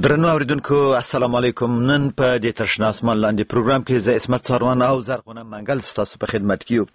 درنو اوریدونکو السلام علیکم. نن په دې تشنا اسمان لاندې پروګرام کې زه اسمت ساروان او زرغونه منګل ستاسو په خدمت کې یو.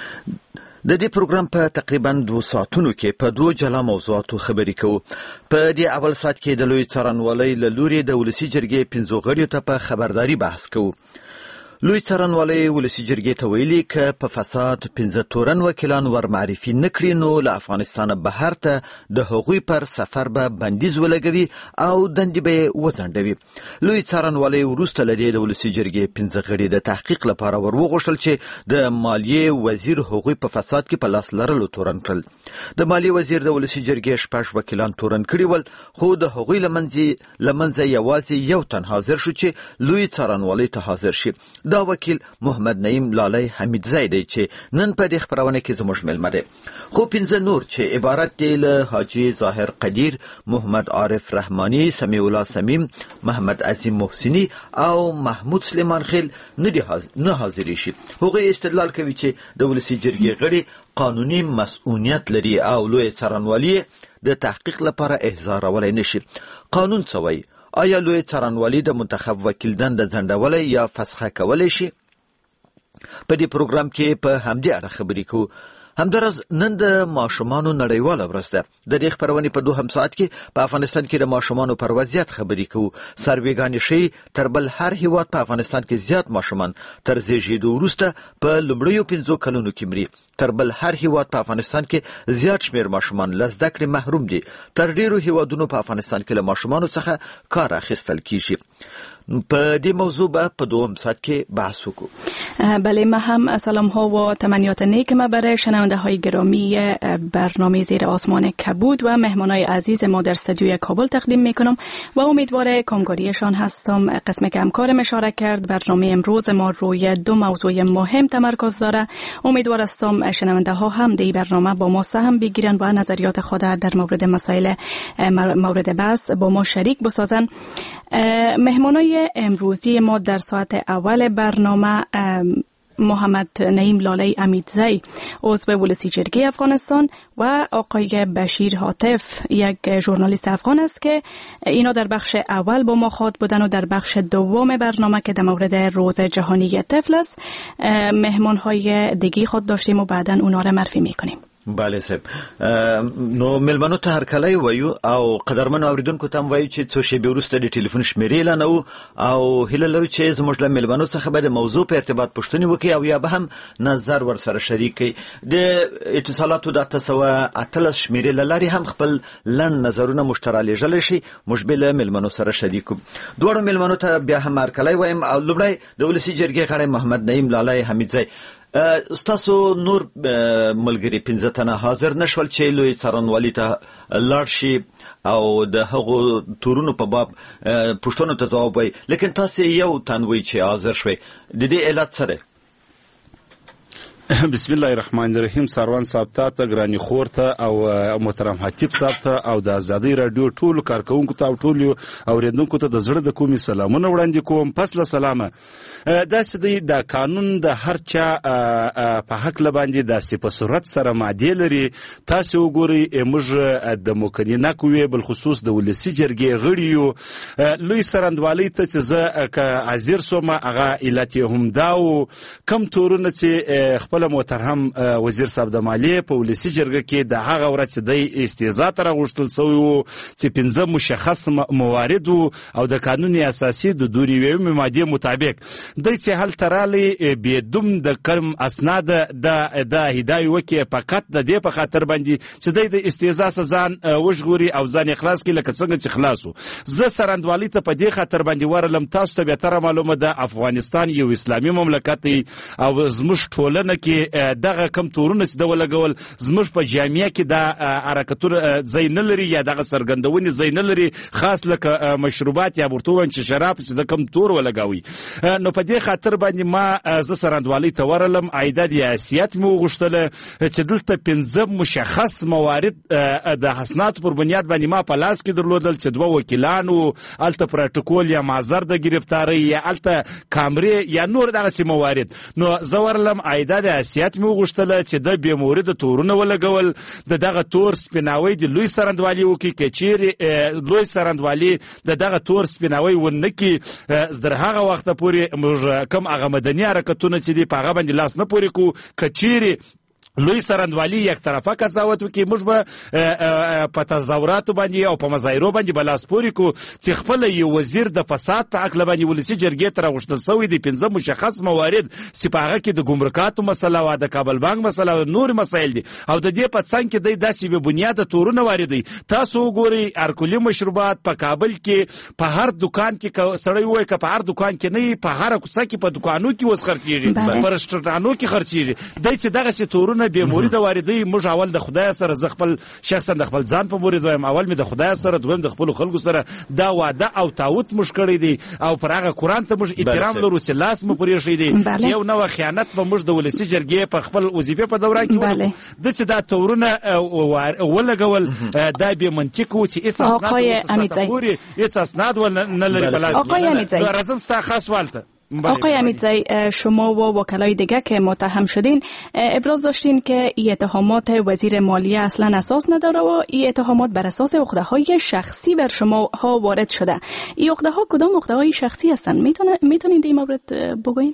د دې پروګرام په تقریبا 2 ساعتونو کې په 2 جلا موضوعاتو خبرې کوو. په دې اول ساعت کې د لوی څارنوالۍ له لوري د ولسي جرګې 15 غړیو ته په خبرداري بحث کوو. لوی څارنوالۍ ولسي جرګې ته ویلي که په فساد 15 تورن وکیلان ور معرفي نکړي نو له افغانستانه بهر ته د هغوی پر سفر به بندیز ولګوي او دندې به وځنډوي. لوی څارنوالۍ وروسته له دې د ولسي جرګې 15 غړي د تحقیق لپاره ور وغوښتل چې د مالیې وزیر هغوی په فساد کې په لاس لرلو تورن کړل. د مالیې وزیر د ولسي جرګې 6 وکیلان تورن کړي ول، خو د هغوی لمنځه یوازې یو تن حاضر شو چې لوی څارنوالۍ ته حاضر شي. دا وکیل محمد نعیم لالی حمیدزی دی چې نن په دې خبرونه کې زموږ مېلمه دی. خو 15 نور چې عبارت دی له حاجی ظاهر قدیر، محمد عارف رحمانی، سمیع الله سمیم، محمد عظیم محسنی او محمود سلیمان خیل نه حاضر شي. هغوی استدلال کوي چې د ولسي جرګې غړي قانوني مسؤلیت لري او لوی څارنوالي د تحقیق لپاره احضارولای نشي. قانون څه وایي؟ آیا لوی څارنوالي د منتخب وکیل دنده ځنډولی یا فسخه کولی شي؟ په دې پروګرام کې په همدې اړه خبرې کوو. همداراز نن د ماشومانو نړیواله ورځ ده. د دې خبرونې په 2 ساعت کې په افغانستان کې د ماشومانو پر وضعیت خبرې کوو. سروېګانې ښیي تر بل هر هیواد په افغانستان کې زیات ماشومان تر زیږېدو وروسته په لومړیو 15 کلونو کې مري. تر بل هر هیواد په افغانستان کې زیات شمیر ماشومان له زده کړې محروم دي. تر ډیرو هیوادونو په افغانستان کې له ماشومانو څخه کار اخیستل کیږي. په دې موضوع به په 2 ساعت کې بحث وکړو. بله، ما هم سلام ها و تمنیات نیک ما برای شنونده های گرامی برنامه زیر آسمان کبود و مهمان های عزیز ما در استودیوی کابل تقدیم می کنم و امیدوار کامگاریشان هستم. قسم که همکارم اشاره کرد برنامه امروز ما روی 2 موضوع مهم تمرکز داره. امیدوار هستم شنونده ها هم در برنامه با ما سهم بگیرن و نظریات خود در مورد مسائل مورد بحث با ما شریک بسازن. مهمانای امروزی ما در ساعت اول برنامه محمد نعیم لالی حمیدزی، عضو ولسی جرگه افغانستان، و آقای بشیر هاتف، یک ژورنالیست افغان است که اینا در بخش اول با ما خواهد بودن و در بخش دوم برنامه که در مورد روز جهانی طفل است مهمانهای دیگه خود داشتیم و بعدا اونا را معرفی میکنیم. بله صاحب، نو ملمنو ته هرکلی وایو او قدرمنو اوریدونکو ته وایو چې څو شېبې وروسته د ټلیفون شمیرې اعلانوو او هیله لرو چې زموږ له ملمنو څخه به د موضوع په ارتباط پوښتنې وکړي او یا به هم نظر ورسره شریک کړي. د اتصالاتو د 818 شمیرې له لارې هم خپل لنډ نظرونه موږ ته رالیږلی شي. موږ به له ملمنو سره شریک کړو. دواړو ملمنو ته بیا هم هرکلی وایم او لومړی د ولسي جرګې غړی محمد نعیم لالی حمیدزی، ستاسو نور ملګری 15 تنه حاضر نشول چې لوی څارنوالي ته لاړ شي او د هغو تورونو په باب پوښتنو ته ځواب وایي، لیکن تاسو یو تن وایي چې حاضر شوي. د دې علت څه دی؟ بسم الله الرحمن الرحیم. ساروان صاحب ته، ګرانی خور ته او محترم حتیب صاحب ته او د آزادۍ رادیو ټولو کارکونکو ته او ټولو اوریدونکو ته د زړه د کومې سلامونه وړاندې کوم. پس له سلامه، داسې دی د قانون د هر چا په حق لباندې داسې په صورت سره مادې لري. تاسو وګورئ موږ د مکنینه قوې بالخصوص د ولسي جرګې غړي یو. لوی څارنوالۍ ته چې زه که حاضر سوم هغه علت یې همدا و کم تورونه چې خپل محترم وزیر صاحب د مالیې په ولسي جرګه کې د هغه ورځ د استیضاح ته راغوښتل سوی و چې 15 مشخص موارد او د قانون اساسي د 2 مادې مطابق دی چې هلته رالی بېدوم د کم اسناد د هدایي وکړي فقط د دې په خاطر باندې چې دی د استیضاح څخه ځان وژغوري او ځان خلاص کړي لکه څنګه چې خلاص و. زه څارنوالۍ ته په دې خاطر باندې ورلم. تاسو ته بهتره معلومه ده افغانستان یو اسلامي مملکت دی او زموږ ټولنه کې دغه کم تورونه چې د ولګول زموږ په جامعه کې د حرکتونو ځای نه لري یا دغه څرګندونې ځای نه لري، خاص لکه مشروبات یا ورته چې شراب چې د کم تور ولګوي. نو په دې خاطر باندې ما زه څارنوالۍ ته ورلم. عایداد یا حیثیت مې وغوښتله چې دلته 15 مشخص موارد د اسنادو پر بنیاد باندې ما په لاس کې درلودل چې 2 وکیلانو هلته پروتوکول یا معذر د گرفتاری یا هلته کامرې یا نور دغسې موارد. نو زه ورلم عایداد حیثیت مې وغوښتله چې د بې مورده تورونه ولګول د دغه تور سپیناوی د لوی سرندوالي وکړي که چیرې لوی سرندوالي د دغه تور سپیناوی ونه کړي تر هغه وخته پورې موږ کوم هغه مدني حرکتونه چې دي په هغه باندې لاس نه پورې کوو. که چیرې لوی سرندوالي یک طرفه قضاوت وکړي موږ به په تظاهراتو باندې او په مظاهرو باندې به لاس پورې کړو چې خپله یو وزیر د فساد په هکله باندې ولسي جرګې ته راغوښتل سوی دي 15 مشخص موارد چې په هغه کې د ګمرکاتو مسله وه، د کابل بانک مسله وه، نور مسایل دي او د دې په څنګ کې دی داسې بې بنیاده تورونه واردوي. تاسو وګورئ الکولي مشروبات په کابل کې په هر دکان کې سړی ووایي که په هر دکان کې نه په هره کوڅه کې په دکانو کې اوس خرڅېږي، په رسټورانټانو کې خرڅېږي. دی چې دغسې تورونه بې مورده واردوي موږ اول د خدای سره زه خپل شخصا د خپل ځان په مورد وایم اول مې د خدای سره دویم د خپلو خلکو سره دا واده او تعهد موږ کړی دی او پر هغه قرآن ته موږ احترام لرو چې لاس مو پرې ایښی دی چې یو نوع خیانت به موږ د ولسي جرګې په خپل وظیفې په دوران کې ولګو. ده چې دا تورونه ولګول دا بې منطق و چې هېڅ اسناد نه لري. راځم ستا خاص سوال ته. آقای امیدزی، شما و وکلای دیگه که متهم شدین ابراز داشتین که این اتهامات وزیر مالیه اصلا اساس نداره و این اتهامات بر اساس عقده‌های شخصی بر شما ها وارد شده. این عقده‌ها کدام عقده‌های شخصی هستن؟ میتونید این مورد بگوین؟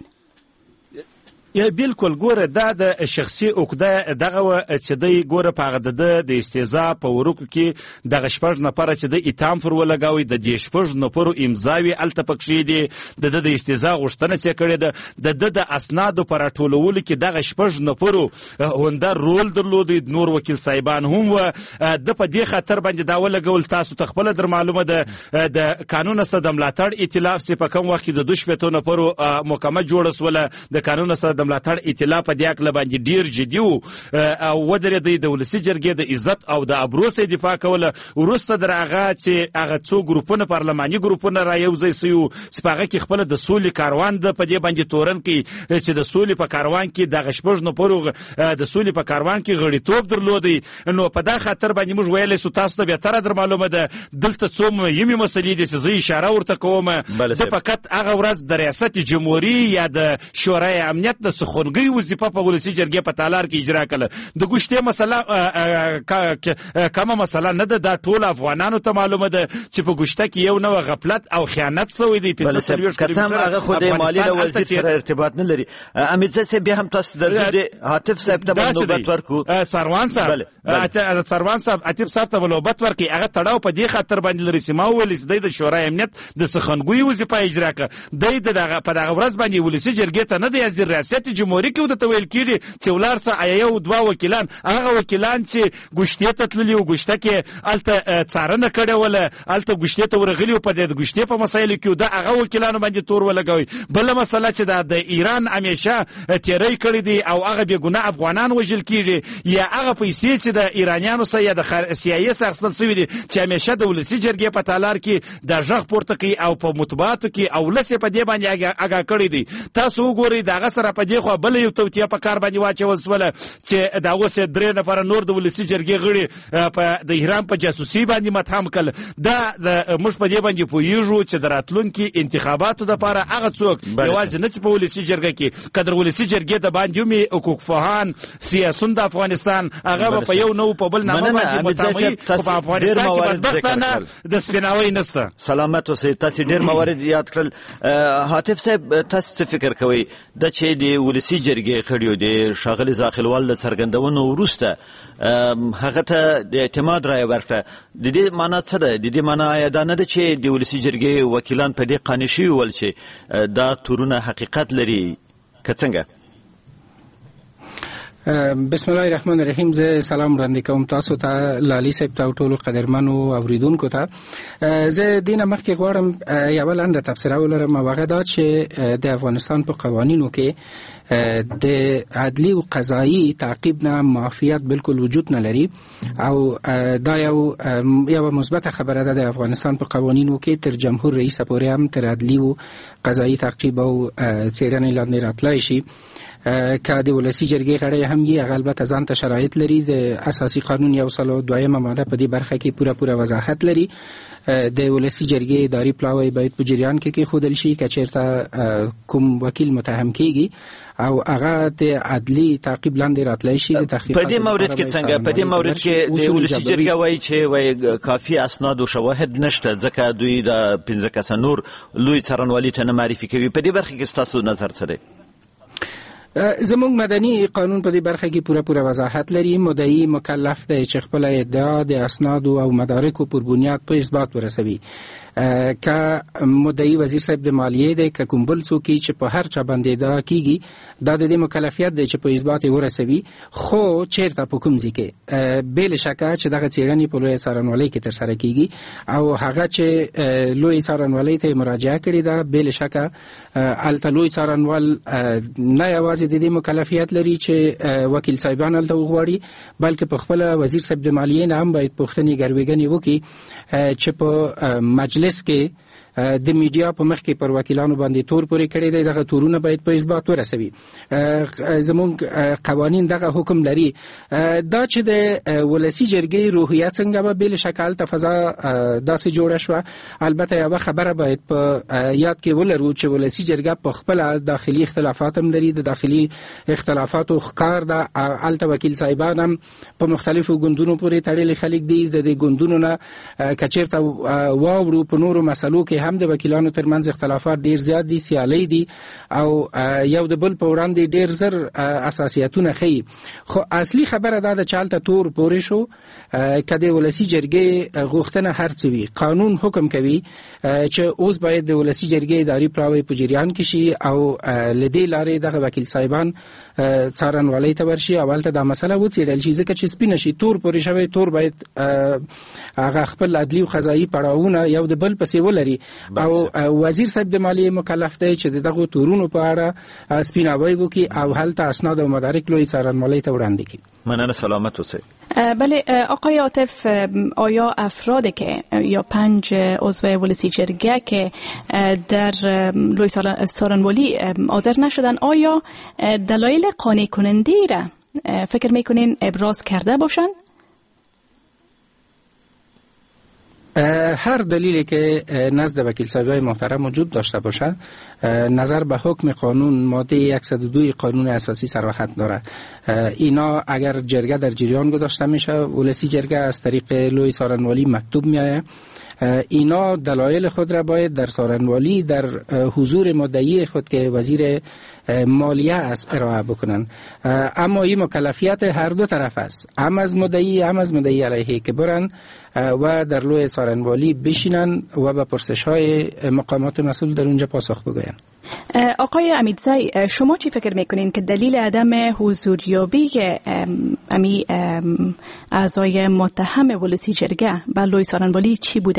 یا بالکل ګوره دا د شخصي عقده دغه چې دی ګوره په هغه د استهزاء په ورکو کې دغه 6 نفره چې د اتهام پر ولګاوي د دې 6 نفرو امضاوي هلته پکښې دي د استهزاء غوښتنه چې کړې ده د اسنادو په راټولولو کې دغه 6 نفرو هنده رول درلودی. نور وکیل صاحبان هم و د په دې خاطر باندې دا ولګول. تاسو ته خپله در معلومه ده د قانون اساسي د ملاتړ ائتلاف چې په کوم وخت کې د 2 نفرو محکمه جوړه سوله د قانون اساسي ملاتړ ائتلاف په دې عقل باندې ډیر جدي وو او ودرېدی د ولسي جرګې د عزت او د ابرو سره دفاع کوله. وروسته در هغه چې هغه څو ګروپونه پارلماني ګروپونه را یوځای سوي چې په هغه کې خپله د سولې کاروان د په دې باندې تورن کوي چې د سولې په کاروان کې دغه 6 نفرو د سولې په کاروان کې غړیتوب درلودی. نو په دا خاطر باندې موږ ویلی سو تاسو ته بهتره در معلومه ده دلته څو مهمې مسلې دي چې زه اشاره ورته کوم. د فقط هغه ورځ د ریاست جمهوري یا د شورای امنیت د سخنګۍ وظیفه په ولسي جرګې په تالار کې اجرا کړه. د ګوشتې مسله کومه مسله نه ده، دا ټول افغانانو ته معلومه ده چې په ګوشته کې یو نوع غفلت او خیانت سوی دی. 45 کتم هغه خو د مالیې وزیر سره ارتباط نه لري. امیدزی صاحب بیا هم تاسو د عاطف صاحب ته نوبت ورکو. سروان صاحب عاطف صاحب ته نوبت ورکړي. هغه تړاو په دې خاطر باندې لري چې ما وویل چې د شورای امنیت د سخنګوی وظیفه اجرا کړه. د دغه په دغه ورځ باندې ولسي جرګې ته نه دی ځي ریاست جمهوریت کې ودته ویل کېږي چې ولار سه یو دوه وکیلان هغه وکیلان چې ګوشتې ته تللي او ګوشته کې هلته څارنه کړې وله هلته ګوشتې ته ورغلي او په دې ګوشتې په مسایلو کې د هغه وکیلانو باندې تور ولګوي. بله مسله چې د ایران همیشه تیری کړی دی او هغه بې ګناه افغانان وژل کېږي یا هغه پیسې چې د ایرانیانو سره یا د CIA سره اخیستل سوي دي چې همیشه د ولسي جرګې په تالار کې د غږ پورته کوي او په مطبوعاتو کې او ولس په دې باندې اګاه کړی دی. تاسو وګورئ د هغه سره په دې خوا بله یو توطیه په کار باندې واچول سوله چې د هغو سه 3 نفره نور د ولسي جرګې غړي د ایران په جاسوسي باندې متهم کړل. دا موږ په دې باندې پوهیږو چې د راتلونکي انتخاباتو دپاره هغه څوک یوازې نه چې په ولسي جرګه کې قدر ولسي جرګې د باندې هم حقوق پوهان سیاسون د افغانستان هغه به په یو نو په بل نامه باندې متهمي په افغانستان کې بدبختانه د سپیناوی نسته. سلامت اوسئ. تاسو ډېر موارد یاد کړل. عاطف صاحب تاسو څه فکر کوئ د چې د ولسي جرګې خړیو د ښاغلي زاخیلوال د څرګندونو وروسته هغه ته د اعتماد رایه ورکړه؟ د دې معنا څه ده؟ د دې معنا دا نه ده چې د ولسي جرګې وکیلان په دې قانع شوي ول چې دا تورونه حقیقت لري که څنګه؟ بسم الله الرحمن الرحیم. زه سلام وړاندې کوم تاسو ته، لالي صاحب ته او ټولو قدرمنو اوریدونکو ته. زه دینه مخکې غواړم یوه لنډه تبصره ولرم او هغه دا چې د افغانستان په قوانینو کې د عدلی او قضایی تعقیب نه معافیت بالکل وجود نه لري او دا یو مثبت خبره ده. د افغانستان په قوانینو کې تر جمهور رئیس پورې هم تر عدلی او قضایی تعقیب او څېړنې لاندې راتلای شي. که د ولسی جرګې غړی هم یې هغه البته ځان ته شرایط لري. د اساسي قانون 102 ماده په دې برخه کې پوره وضاحت لري. د ولسی جرګې اداري پلاوی باید په جریان کې خودل شي که چیرته کوم وکیل متهم کیږي او هغه د عدلی تعقیب لاندې راتلی شي. د تحقیقات په دې مورد کې څنګه په دې مورد کې د ولسی جرګې وایي چې کافي اسناد او شواهد نشته ځکه دوی د 15 کسه نور لوی څارنوالي ته نه معرفي کوي. په دې برخه کې ستاسو نظر څه دی؟ زموږ مدني قانون په دې برخه کې پوره وضاحت لري. مدعی مکلف دی چې خپل ادعا د اسناد او مدارکو پر بنیاد په اثبات ورسوي. که مدعی وزیر صاحب د مالیه دی که کوم بل څوک چې په هر چا باندې ادعا کیږي دا د دې مکلفیت دی چې په اثبات ورسوي. خو چیرته په کوم ځای کې بل شکه چې دغه څېړنې په لوی څارنوالۍ کې ترسره کیږي او هغه چې لوی څارنوالۍ ته مراجعه کړې ده بل شکه الته لوی څارنوال نه یوازې د دې مکلفیت لري چې وکیل صاحبان الته وغواړي بلکې په خپل وزیر صاحب د مالیې نه هم باید پوښتنې ګروېږنې وکړي چې په مجلس کې د میډیا په مخ کې پر وکیلانو باندې تور پورې کړی دی. دغه تورونه باید په اثبات ورسوي. زموږ قوانین دغه حکم لري. دا چې د ولسی جرګې روحیه څنګه به بل شکل تفضا داسې جوړه شو. البته یو خبره باید په یاد کې ولرو چې ولسی جرګه په خپل داخلي اختلافات هم لري. د داخلي اختلافاتو ښکار د الته وکیل صاحبان هم په مختلفو ګوندونو پورې تړلي خلک دي. د دې ګوندونو نه کچیرته واورو په نورو مسلو کې هم د وکیلانو ترمنځ اختلافات ډیر زیات دي، سیالي دي او یو د بل په وړاندې ډیر زر اساسیتونه خي. خو اصلي خبره دا د چالت تور پورې شو کده ولسی جرګې غوښتنه هرڅوي. قانون حکم کوي چې اوس باید د ولسی جرګې اداري پلاوی په جریان کې شي او لدې لارې دغه وکیل صاحبان څارنوالۍ ته ورشي. اول ته دا مسله وڅېړل شي ځکه چې سپینه شي تور پورې شوی تور باید هغه خپل عدلي او قضایي پړاوونه یو د بل پسې ولري او وزیر صاحب د مالیې مکلف دی چې دغه تورونو په اړه سپیناوی وکړي او هلته اسناد او مدارک لوی څارنوالۍ ته وړاندې کړي. مننه، سلامت اوسئ. بله آقای عاطف، آیا افرادی که یا 5 عضو ولسی جرگه که در لوی څارنوالۍ حاضر نشدن آیا دلایل قانع کننده را فکر میکنین ابراز کرده باشند؟ هر دلیلی که نزد وکیل صاحبای محترم وجود داشته باشه نظر به حکم قانون ماده 102 قانون اساسی صراحت داره. اینا اگر جرگه در جریان گذاشته میشه ولسی جرگه از طریق لوی څارنوالۍ مکتوب میآید. اینا دلایل خود را باید در څارنوالۍ در حضور مدعی خود که وزیر مالیه است ارائه بکنن. اما این مکلفیت هر دو طرف است، هم از مدعی هم از مدعی علیه که برن و در لوی څارنوالۍ بشینن و به پرسش‌های مقامات مسئول در اونجا پاسخ بگوین. آقای امیدزی، شما چی فکر میکنین که دلیل عدم حضوریابی اعضای متهم ولسی جرگه به لوی څارنوالۍ چی بوده؟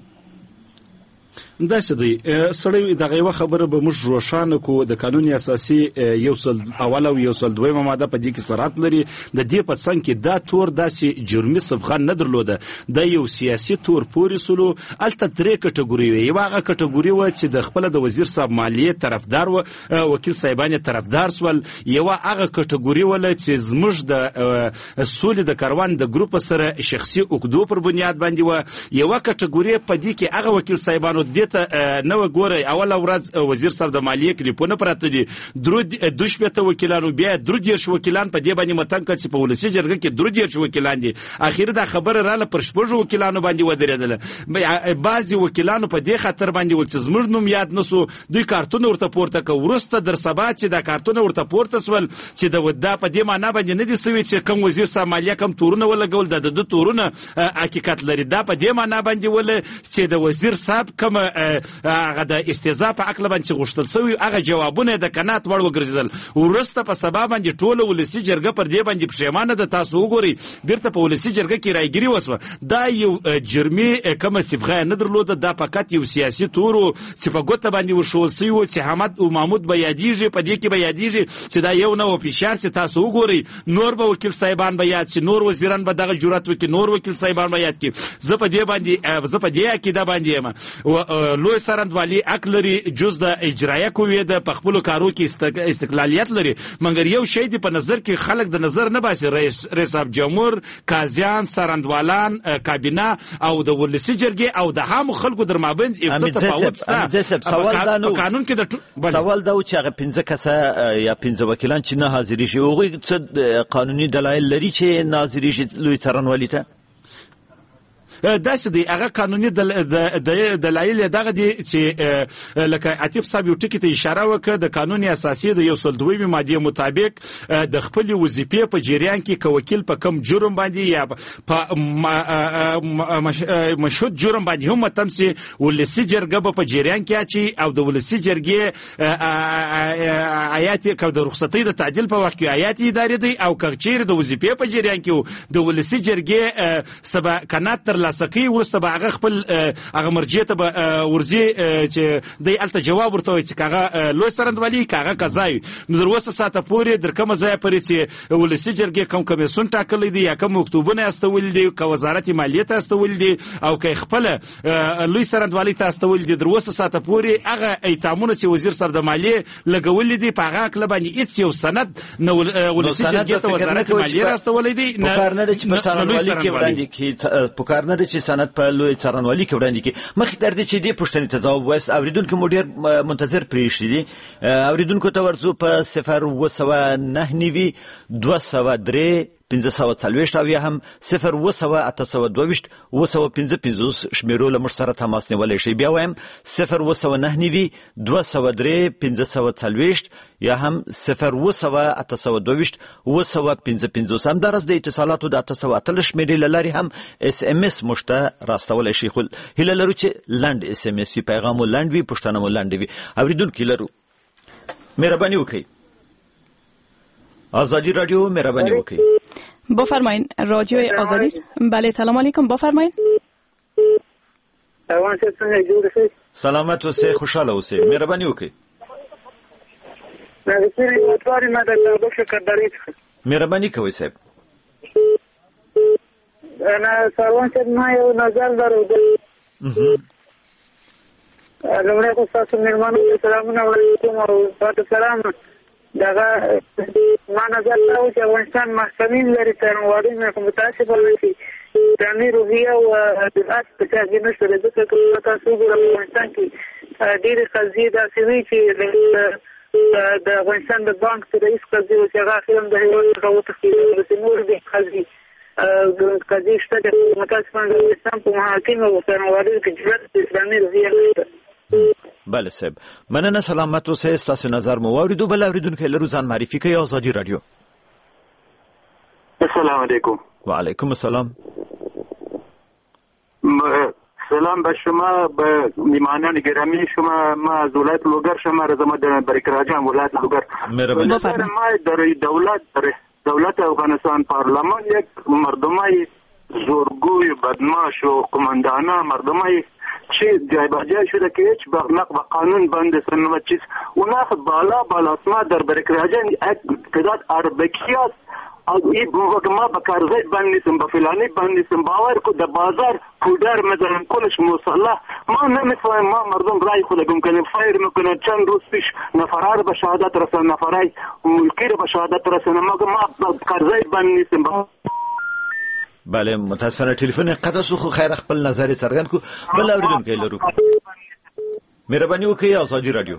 داسې دی سړی دغه یو خبره به موږ روښانه کو. د قانون اساسي یو سل اول او یو سل دویمه ماده په دې کې صراحت لري. د دې په څنګ کې دا تور داسې جرمي سبخان نه درلوده، د یو سیاسي تور پورې سلو. الته درې کټګوري وي. یو هغه کټګوري و چې د خپل د وزیر صاحب مالیه طرفدار و، وکیل صاحبان طرفدار سول. یو هغه کټګوري ول چې زموږ د سولې د کاروان د ګروپ سره شخصي عقدو پر بنیاد باندې و. یو کټګوري په دې کې هغه وکیل صاحبانو نو ګوري اول ورځ وزیر صاحب د مالیه کلیپونه پراته دي. دوش په وکیلانو بیا درودیش وکیلان په دې باندې متن کړي چې په ولسی جرګه کې درودیش وکیلان دي. اخیر دا خبره رااله پر شپږ وکیلانو باندې ودرېدل. بعضي وکیلانو په دې خاطر باندې ول چې زموږ نوم یاد نسو دوی کارتون ورته پورته کو. ورسته در سبا چې دا کارتون ورته پورته سول چې د ودا په دې معنا باندې نه دي سوي چې کوم وزیر صاحب مالیه کوم تورونه ولګول د تورونه حقیقت لري. دا په دې معنا باندې ول چې د وزیر صاحب کوم هغه د استهزاء په عقل باندې غوښتل سوی هغه جوابونه د قناعت وړ وګرځیدل. ورسته په سبا باندې ټوله ولسی جرګه پر دې باندې پښیمانه ده. تاسو وګورئ بیرته په ولسی جرګه کې راګيري وسوه. دا یو جرمي کومه صفغه نه درلوده. دا فقط یو سیاسي تورو چې په ګوته باندې وشول سوی و چې حمد او محمود به یادیږي. په دې کې به یادیږي چې دا یو نو فشار چې تاسو وګورئ نور به وکیل صاحبان به یاد شي، نور وزیران به دغه جرأت وکړي، نور وکیل صاحبان به یاد کړي. زه په دې باندې زه په دې عقیده باندې یم لوی سرندوالي حق لري جز د اجرایه قوې د په خپل کارو کې استقلالیت لري مګر یو شی دی په نظر کې خلک د نظر نه باسي رئیس جمهور قاضیان سرندوالان کابینه او د ولسی جرګې او د عام خلکو در مابین یو تفاوت شته په قانون کې د سوال دا و چې هغه 15 کسه یا 15 وکیلان چې نه حاضر شي هغوی څه قانوني دلایل لري چې ناظر شي لوی څارنوالي ته داسې دی هغه قانوني دلایل دغه دي چې لکه عتیق صاحب یو ټکی ته اشاره وکړه د قانون اساسي د 102 ماده مطابق د خپل وظیفې په جریان کې کوکیل په کم جرم باندې یا په مشهود جرم باندې هم تمسي ولسی جرګه په جریان کې اچي او د ولسی جرګې آیات کو د رخصتۍ د تعدیل په وخت کې آیات اداري دی او کچیر د وظیفې په جریان کې د ولسی جرګې سبا کنات تر لاسکی ورسته به هغه خپل هغه مرجع ته به ورځي چې د الته جواب ورته وي چې هغه لوی سرندوالي هغه قضاوي نو در وسه ساته پورې در کومه ځای پرې چې ولسی جرګې کوم کمیسون ټاکلی دی یا کوم مکتوبونه استول دي که وزارت مالیه ته استول دي او که خپل لوی سرندوالي ته استول دي در وسه ساته پورې هغه ایتامونه چې وزیر صاحب د مالیه لګول دي په هغه کله باندې هیڅ یو سند نو ولسی جرګې ته وزارت مالیه راستول دي نه کار نه چې په سرندوالي کې وړاندې کی په کار نه چې سند په لوی څارنوالي کې وړاندې کی مخکې تر دې چې دې پوښتنې ته ځواب وایي اوریدونکو مو ډېر منتظر پرېښي دي اوریدونکو ته ورځو په 0 203 540 او یا هم 0 822 955 شمیرو له موږ سره تماس نیولی شئ بیا وایم 0 203 540 یا هم 0 822 955 همدارس د اتصالاتو د 808 شمیرې له لارې هم اس ام اس موږ ته راستولی شئ خو هیله لرو چې لنډ اس ام اس وي پیغام مو لنډ وي پوښتنه مو لنډه وي اوریدونکي لرو مهرباني وکړئ آزادی رادیو مهربانی وکړئ بفرمایید رادیو آزادی بله سلام علیکم بفرمایید سلامت اوسئ خوشاله اوسئ مهربانی وکړئ مهربانی کوئ صاحب انا سروان صاحب ما یو نظر درلود لومړی خو ستاسو مېرمنو ته سلامونه وړاندې کوم او تاسو سلام دغه ما نظر دا و چې افغانستان محکمین لري څارنوالي نه کوم متاسفه وي چې اسلامي روحیه او دفاعت په څیر کې نشته ځکه چې تاسو ګورئ افغانستان کې ډېرې قضیې داسې وي چې د افغانستان د بانک رئیس قضیې چې هغه اخر هم د هېواد څخه وتښتېدل چې نور دې قضیې شته چې متاسفانه د افغانستان په محاکمو او څارنوالۍ کې جرأت اسلامي روحیه نشته بله صاحب مننه سلامت اوسئ ستاسو نظر مو واوریدو بل اوریدونکی لرو ځان معرفي کوي آزادی رادیو السلام علیکم وعلیکم السلام سلام به شما به میهمانان گرامی شما ما از ولایت لوگر شما رزما در برکراجان ولایت لوگر بفرمایید ما در دولت افغانستان پارلمان یک مردمای زورگوی بدماش و قماندانه مردمای چه جای به جای شده که هیچ نقض قانون بندستن و چیز اونا بالا اسما در برکراجان تعداد اربکیات این ما به کارزای بند نیستم به فلانی بند نیستم باور کو در بازار پودر مثلا کلش مسلح ما نمیفهمیم ما مردم رای خود گم کنیم فایر میکنه چند روز پیش نفرار به شهادت رسن نفرای ملکی رو به شهادت رسن ما کارزای بند نیستم بله متاسفانه تلیفون قطع شو خو خیر خپل نظر څرګند کو بل اوریدونکي لرو مهرباني وکړئ آزادی رادیو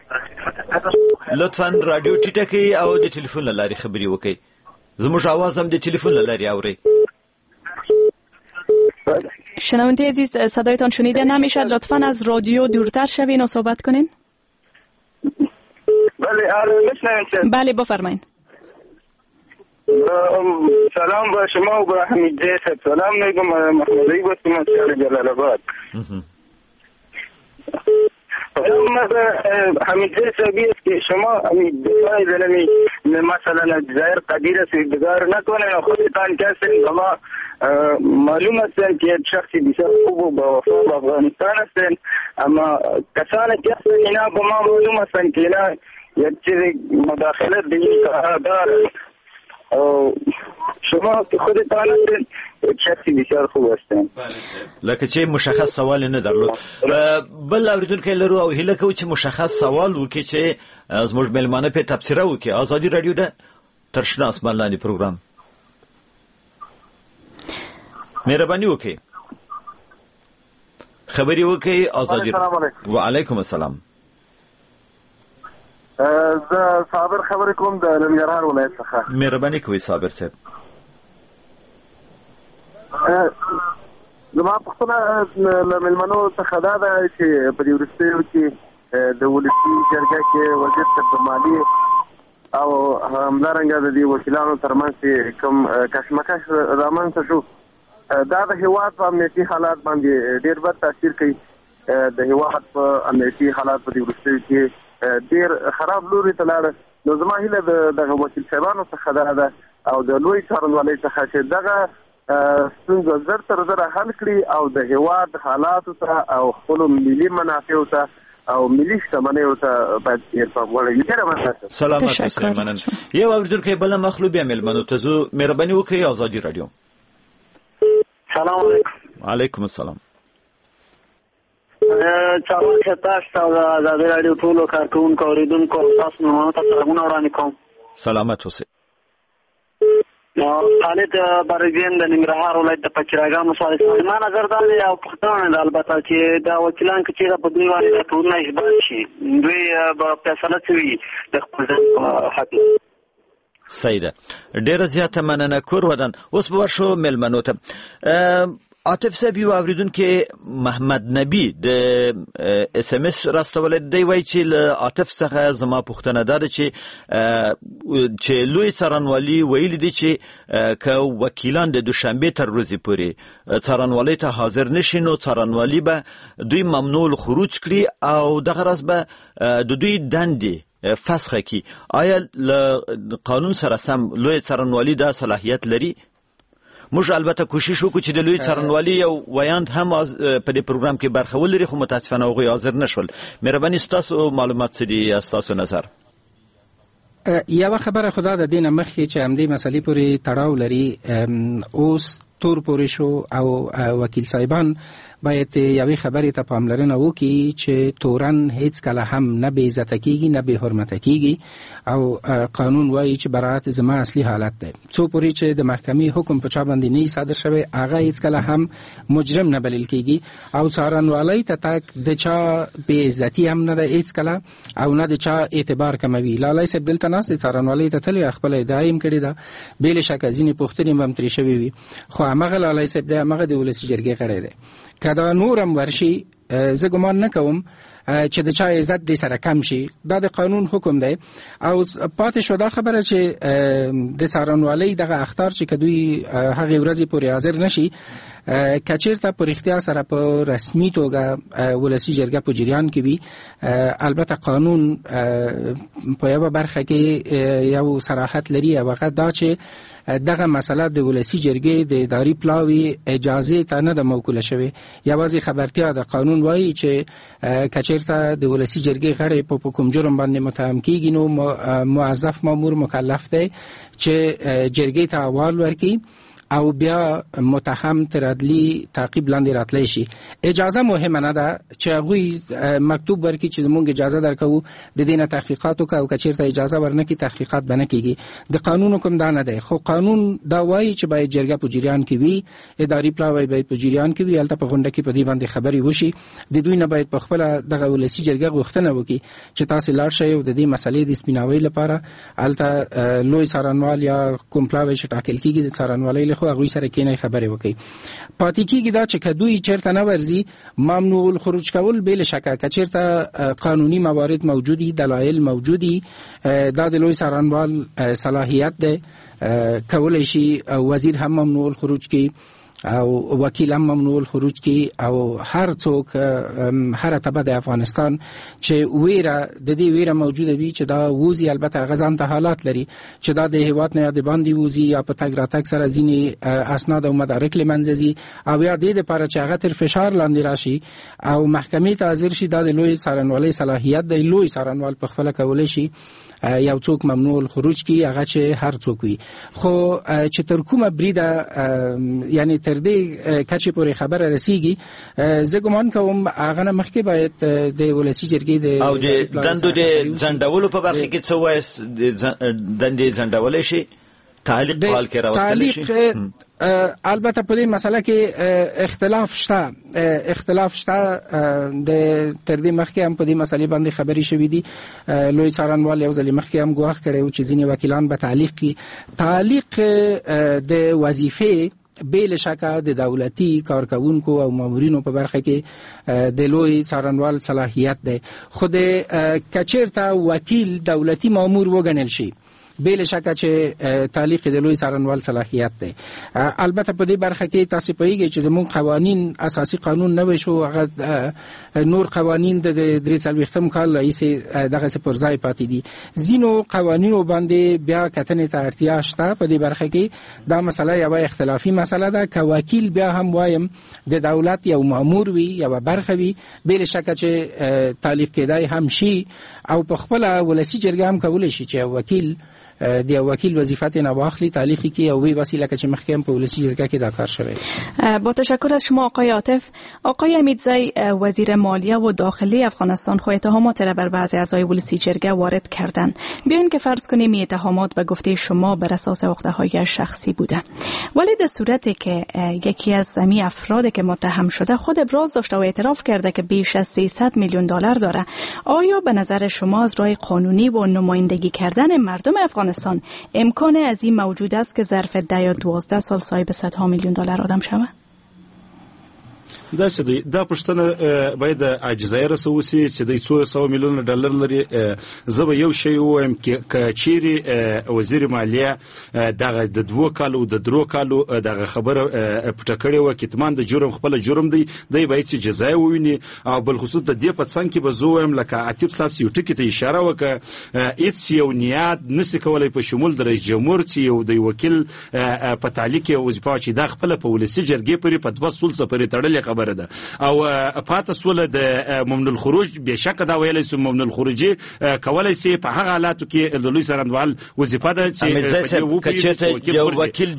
لطفا رادیو ټیټه کړئ او د تلیفون لارې خبري وکړئ زموږ आवाज هم د تلیفون لارې اورئ شنونده عزیز صدایتان شنیده نمیشه لطفا از رادیو دورتر شوین و صحبت کنین بله بفرمایید سلام به شما و به حمید صاحب سلام میگم محمدی بستم از شهر جلال آباد ما به حمید صاحب است که شما دفاع زلمی مثلا جزایر قدیر سیدگار نکنن خودتان کسی اما معلوم هستن که یک شخصی بسیار خوب و با وفا به افغانستان هستن اما کسانی که هستن اینا به ما معلوم هستن که اینا یک چیز مداخلت به این کارها دارن شما خود طالبین شخصی بسیار خوب هستند. لکه چې مشخص سوال نه درلود. بل اوریدونکو لرو او هیله کوي چې مشخص سوال وکړي چې زموږ ملمانه په تبصره وکړي. آزادي رادیو ده ترشنا اسمان لاندې پروګرام مهرباني وکړئ خبري وکړئ. آزادي وعلیکم السلام. زه صابر خبرې کوم د ننګرهار ولایت څخه. مهرباني کوئ صابر صاحب. زما پوښتنه له مېلمنو څخه دا ده چې په دې وروستیو کې د ولسي جرګه کې وزیر صاحب مالي او همدارنګه د دې وکیلانو ترمنځ کوم کشمکش رامنځته شو، دا د هېواد په امنیتي حالات باندې ډېر بد تاثیر کوي. د هېواد په امنیتي حالات په دې وروستیو کې ډېر خراب لوري ته لاړه. نو زما هیله د دغه وکیل صاحبانو څخه دا ده او د لوی څارنوالۍ څخه چې دغه ستونزه زر تر زره حل کړي او د هېواد حالاتو ته او خپلو ملي منافعو ته او ملي شتمنیو ته باید ارتباط وکړي. ډېره مننه. سلامت اوسئ. مننه. یو اوریدونکی بله مخلو بیا مېلمنو ته ځو. مهرباني وکړئ. آزادي رادیو. سلام علیکم. وعلیکم السلام. چاوشه تاسو او آزادي رادیو ټولو کارکونکو اوریدونکو تاسو مهمانو ته سلامونه وړاندې کوم. سلامت اوسئ. خالد برګین د ننګرهار ولایت د پچراګام ولسوالۍ. ما نظر دا دی او پښتون د البته چې دا وکیلان چې په دوی باندې ټول نه اثبات شي دوی په فیصله کوي د خپل حق. صحیح ده. ډیره زیاته مننه. کور ودان اوس به ورشو مېلمنو ته. عاطف صاحب یو اوریدونکی محمد نبی د اس ام اس راستول دی وای چې له عاطف څخه زما پوښتنه ده چې لوی څارنوالي ویل دي چې که وکیلان د دوشنبه تر ورځې پورې څارنوالۍ ته حاضر نشي نو څارنوالي به دوی ممنوع الخروج کړي او دغه راز به د دوی دندې فسخ کی. آیا قانون سره سم لوی څارنوالي دا صلاحیت لري؟ موږ البته کوشش وکړو چې د لوی څارنوالي یو ویاند هم په دې پروګرام کې برخه ولري خو متاسفانه هغوی حاضر نشول. مهرباني ستاسو معلومات څه دي؟ ستاسو نظر. یو خبره خدا د دینه مخکې چې همدې مسلې پورې تړاو لري اوس تور پورې شو او وکیل صاحبان باید یوې خبرې ته پاملرنه وکړي چې تورن هیڅ کله هم نه بې عزته کېږي نه بې حرمته کېږي او قانون وایي چې براعت زما اصلي حالت دی. څو پورې چې د محکمې حکم په چا باندې نه صادر شوی هغه هیڅ کله هم مجرم نه بلل کېږي او څارنوالۍ ته تک د چا بې عزتي هم نه ده هیڅ کله او نه د چا اعتبار کموي. لالی صاحب دلته ناست څارنوالۍ ته تللی خپله ادعا یې کړې ده بې له شکه ځینې پوښتنې به هم ترې شوې وي خو همغه لالی صاحب دی همغه د ولسي جرګې غړی دی. که دا نورم ورشي زه ګمان نه کوم چې د چا عزت دې سره کم شي. دا د قانون حکم دی او پاتې شو دا خبره چې د څارنوالۍ دغه اخطار چې که دوی هغې ورځې پورې حاضر نشي که چېرته په رښتیا سره په رسمي توګه ولسي جرګه په جریان کې وي البته قانون په یوه برخه کې یو صراحت لري او هغه دا چې دغه مسله د ولسي جرګې د اداري پلاوي اجازې ته نه ده موکوله شوې. یوازې خبرتیا د قانون وایي چې که چېرته د ولسي جرګې غړی په کوم جرم باندې متهم کېږي نو موظف مامور مکلف دی چې جرګې ته احوال ورکړي او بیا متهم تر عدلي تعقیب لاندې راتلی شي. اجازه مهمه نه ده چې هغوی مکتوب ورکړي چې زموږ اجازه درکوو د دې نه تحقیقات وکړو او که چېرته اجازه ورنکړي تحقیقات به نه کېږي. د قانون حکم دا نه دی خو قانون دا وایي چې باید جرګه په جریان کې وي اداري پلاوی باید په جریان کې وي. هلته په غونډه کې په دې باندې خبرې وشي. د دوی نه باید په خپله دغه ولسي جرګه غوښتنه وکړي چې تاسې لاړ شئ او د دې مسلې د سپیناوۍ لپاره هلته لوی څارنوال یا کوم پلاوی چې ټاکل کېږي د څارنوالۍ له خوا هغوی سره کېنئ خبرې وکړي. پاتې کېږي دا چې که دوی چېرته نه ورځي ممنوع الخروج کول بې له شکه که چېرته قانوني موارد موجودي دلایل موجودي دا د لوی څارنوال صلاحیت دی کولی شي وزیر هم ممنوع الخروج کړي او وکیل هم ممنوع الخروج کی او هر څوک هر تبه د افغانستان چې ویره د دې ویره موجوده وي چې دا ووزي، البته غزان ته حالات لري چې دا د هیواد نه د باندې ووزي یا په تګ راتګ سره ځینې اسناد او مدارک لمنځي او یا د دې لپاره چې هغه تر فشار لاندې راشي او محکمې ته حاضر شي. دا د لوی څارنوالۍ صلاحیت دی، لوی څارنوال په خپل کولای شي یو څوک ممنوع الخروج کی، هغه چې هر څوک وي. خو چې تر کومه بریده یعنی تر دې کچې پورې خبره رسیږي، زه ګمان کوم هغه نه مخکې باید د ولسی جرګې د او د دندو د ځنډولو په برخه کې څه وایي، دندې ځنډولې شي تعلیق حال کې راوستل شي. البته په دې مسله کې اختلاف شته د تر دې مخکې هم په دې مسلې باندې خبرې شوې دي. لوی څارنوال یو ځل مخکې هم ګواښ کړی چې ځینې وکیلان به تعلیق د وظیفې بل شکه د دولتي کارکونکو او مامورینو په برخه کې د لوی څارنوال صلاحیت دی. خو د کچیرته وکیل دولتي مامور وګڼل شي، بل شکه چې تعلیق د لوی څارنوال صلاحیت دی. البته په دې برخه کې تاسو پوهیږئ چې زموږ قوانین، اساسي قانون نوې شو، هغه نور قوانین د 43م کال راهیسې دغه څه پر ځای پاتې دي. ځینو قوانینو باندې بیا کتنې ته اړتیا شته. په دې برخه کې دا مسله یو اختلافي مسله ده که وکیل بیا هم وایم د دولت یو مامور وي یا برخه وي، بل شکه چې تعلیق کېدای هم شي او په خپل ولسی جرګه هم کولای شي چې وکیل د وکیل وظیفت نه واخلي، تعلیقی کی او وی وسیله که مخکیم په ولسی جرګه کې دا کار شوی. با تشکر از شما آقای عاطف. آقای امیدزی، وزیر مالیه و داخلی افغانستان خو اتهامات را بر بعضی اعضای ولسی جرګه وارد کردند. بیاین که فرض کنیم این اتهامات به گفته شما بر اساس عقده‌های شخصی بوده، ولی در صورتی که یکی از همین افراد که متهم شده خود ابراز داشته و اعتراف کرده که بیش از 300 میلیون دلار داره، آیا به نظر شما از راه قانونی و نمایندگی کردن مردم افغانستان امکان از این موجود است که ظرف 10 یا 12 سال صاحب صدها میلیون دلار آدم شود؟ دا چې دا پښتنه باید عاجزای رسوسی چې د 200 میلیون ډالر لري. زه به یو شی وایم چې کچيري وزیر مالیه دغه د 2 کالو د 3 کالو دغه خبره پټکړې و کتمان د جرم خپل جرم دی باید چې جزای وویني. او بل خصوص د دې په څنګ کې به زه وایم لکه عاطف صاحب یو ټکی ته اشاره وکړه، هیڅ یو نیت نسی کولای په شمول د رئیس جمهور چې یو د وکیل په تعلیق وظیفه چې د خپل په ولسی جرګې پرې په 2 سلسله پرې تړلې خبره ده. او پاتې سول د ممنوع الخروج بشک دا ویلې سو ممنوع الخروجي کولای سي په هغه حالاتو کې د لوی څارنوال وظیفه ده چې یو وکیل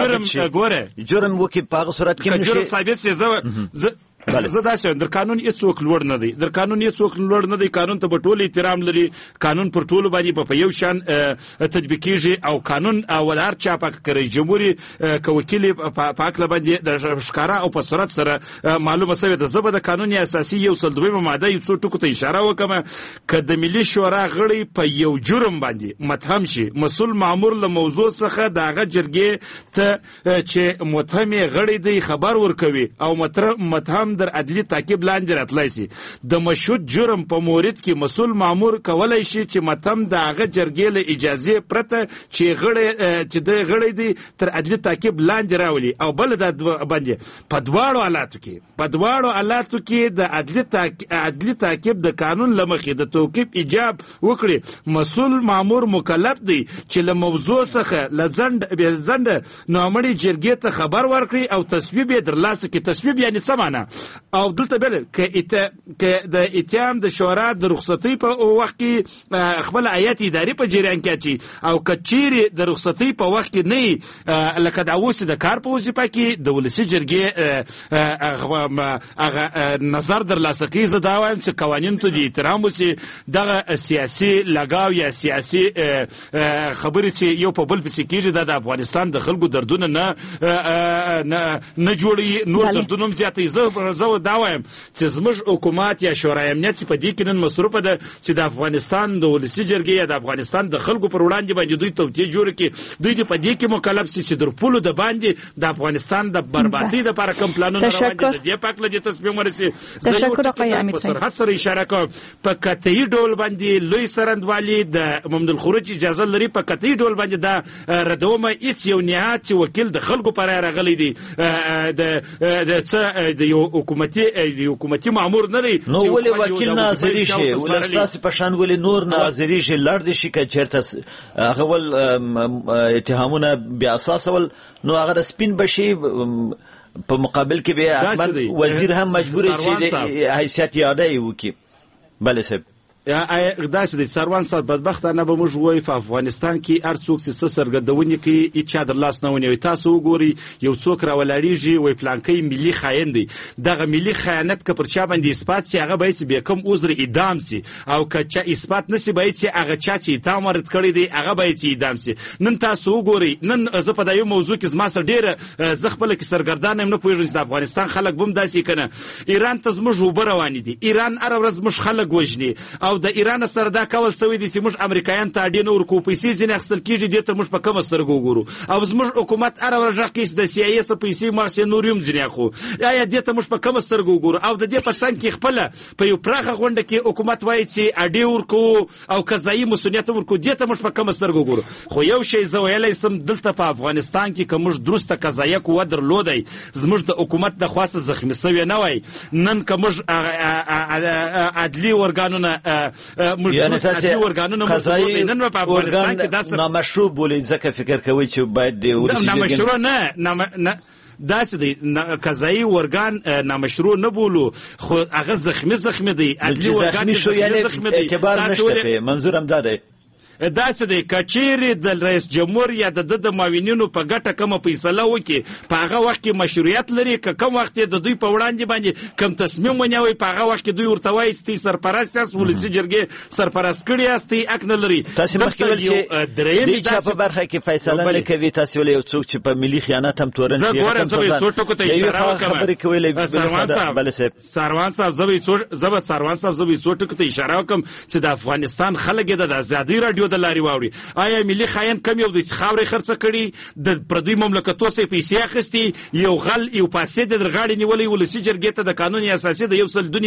جرم وکي په هغه صورت کې جرم ثابت سي زه دا څنګه در قانون هیڅوک لوړ نه دی، در قانون هیڅوک لوړ نه دی. قانون ته ټول احترام لري، قانون پر ټول باندې په یو شان تطبیقیږي او قانون او هر چا په کوي جمهوریت کوکیل په عقل باندې د ښکارا او په صورت سره معلومه شوی ده. زبر د قانون اساسي یو سل دویمه ماده یو څو ټکو ته اشاره وکم ک د ملي شورا غړي په یو جرم باندې متهم شي، مسؤل مامور له موضوع څخه دغه جرګې ته چې متهم غړي دی خبر ورکوي او متهم در عدلی تعقیب لاندې راتلای شي. د مشهود جرم په مورد کې مسؤل مامور کولای شي چې متهم دغه جرګې له اجازه پرته چې د غړي دی تر عدلی تعقیب لاندې راولي. او بل د باندې په دواړو حالاتو کې د عدلی تعقیب د قانون لمخې د توقیف ایجاب وکړي. مسؤل مامور مکلف دی چې له موضوع څخه لزند نومړي جرګې ته خبر ورکړي او تصویب یې درلاسه کړي. تصویب یعنی څه معنا؟ او دلته بل ک د اتهام د شورا د رخصتۍ په وخت کې خپل ایت اداري په جریان کې چی او کچيري د رخصتۍ په وخت کې نه لکه د اوس د کار په وظیفه کې د ولسی جرګې هغه نظر درلاسه کوي. زه دا وایم چې قوانین ته د احترام وسی دغه سیاسي لګاو یا سیاسي خبرې چې یو په بل پسې کېږي د افغانستان د خلکو دردونه نه جوړي، نور دردونه زیاتې. لپاره زه دا وایم چې زموږ حکومت یا شورای امنیت په دې کې نن مصروفه ده چې د افغانستان د ولسي جرګې یا د افغانستان د خلکو پر وړاندې باندې دوی توطیه جوړ کړي، دوی دې په دې کې مکلف شي چې در پولو د باندې د افغانستان د بربادۍ لپاره کوم پلانونه روان دي د دې په اړه د تصمیم ونیسي. تشکر آقای امید صاحب. هڅه سره اشاره کوم په قطعي ډول باندې لوی سرندوالي د ممدل خروج اجازه لري، په قطعي ډول باندې دا ردومه هیڅ یو نهاد چې وکیل د خلکو پر راغلی دی د یو حکومتي مامور نه دی نو ولې وکیل ناظری شي ولستاس په شان ولې نور ناظری شي لړ دي شي که چیرته هغه ول اتهامونه بیا اساس ول نو هغه سپین بشي په مقابل کې به احمد وزیر هم مجبور چې حیثیت یاده وکړي. بله صاحب داسې دی سروان صاحب بدبختانه به موږ وایو په افغانستان کې هر څوک چې څه څرګندونې کوي هېڅ چا در لاس نه ونیوي. تاسو وګورئ یو څوک راولاړېږي وایي پلانکی ملي خاین دی، دغه ملي خیانت که پر چا باندې اثبات سي هغه باید چې بې کوم عذر اعدام سي، او که چا اثبات نه سي باید چې هغه چا چې اتهام وارد کړی دی هغه باید چې اعدام سي. نن تاسو وګورئ نن زه په دا یو موضوع کې زما سره ډېره زه خپله کې سرګردان یم، نه پوهېږم چې د افغانستان خلک به هم داسې که نه. ایران ته زموږ اوبه روانې دي، ایران هره ورځ زموږ خلک وژني، او د ایران سره دا کول سوی دي چې موږ امریکایان ته اډې نه ورکوو، پیسې ځینې اخیستل کېږي دې ته موږ په کمه سترګه وګورو، او زموږ حکومت هره ورځ غږ کوي چې د سی آی ای څخه پیسې ماخذ نور هم ځینې اخلو، آیا دې ته موږ په کمه سترګه وګورو؟ او د دې په څنګ کې خپله په یو پراخه غونډه کې حکومت وایي چې اډې ورکوو او قضایي مسؤلیت ورکوو، دې ته موږ په کمه سترګه وګورو. خو یو شی زه ویلی سم دلته په افغانستان کې که موږ درسته قضایه قوه درلودی زموږ د حکومت د خوا څخه زخمي سوی نه وای، نن که موږ عدلي ارګانونه قضایی ارګان نامشروع بولی ځکه فکر کوي چې باید د نامشروع نه داسې دی قضایي ارګان نامشروع نه بولو، خو هغه زخمي دی، عدلي ارګان زخمي دی، اعتبار نشته. منظورم دا دی داسې دی که چیرې د رئیس جمهور یا د معاونینو په ګټه کومه فیصله وکړي په هغه وخت کې مشروعیت لري، که کوم وخت د دوی په وړاندې باندې کوم تصمیم ونیوي په هغه وخت کې دوی ورته وایي چې سرپرست یاست، ولسي جرګې سرپرست کړي یاست، حق نه لري. تاسې مخکې ویل چې د چا په برخه کې فیصله نه کوي، تاسې ویل یو څوک چې په ملي خیانت هم تورن شي. زه ګوره زه به یو څو ټکو ته اشاره وکړم سروان صاحب، زه به یو څو ټکو ته اشاره وکړم چې د افغانستان خلک یې د ازادي راډیو د لارې واوري. آیا ملي خاین کم یو د خاورې خرڅه کړي، د پردوی مملکتو څخه پیسې اخیستي، یو غل یو فاسد در غاړې نیولې، ولسي جرګې ته د قانون اساسي د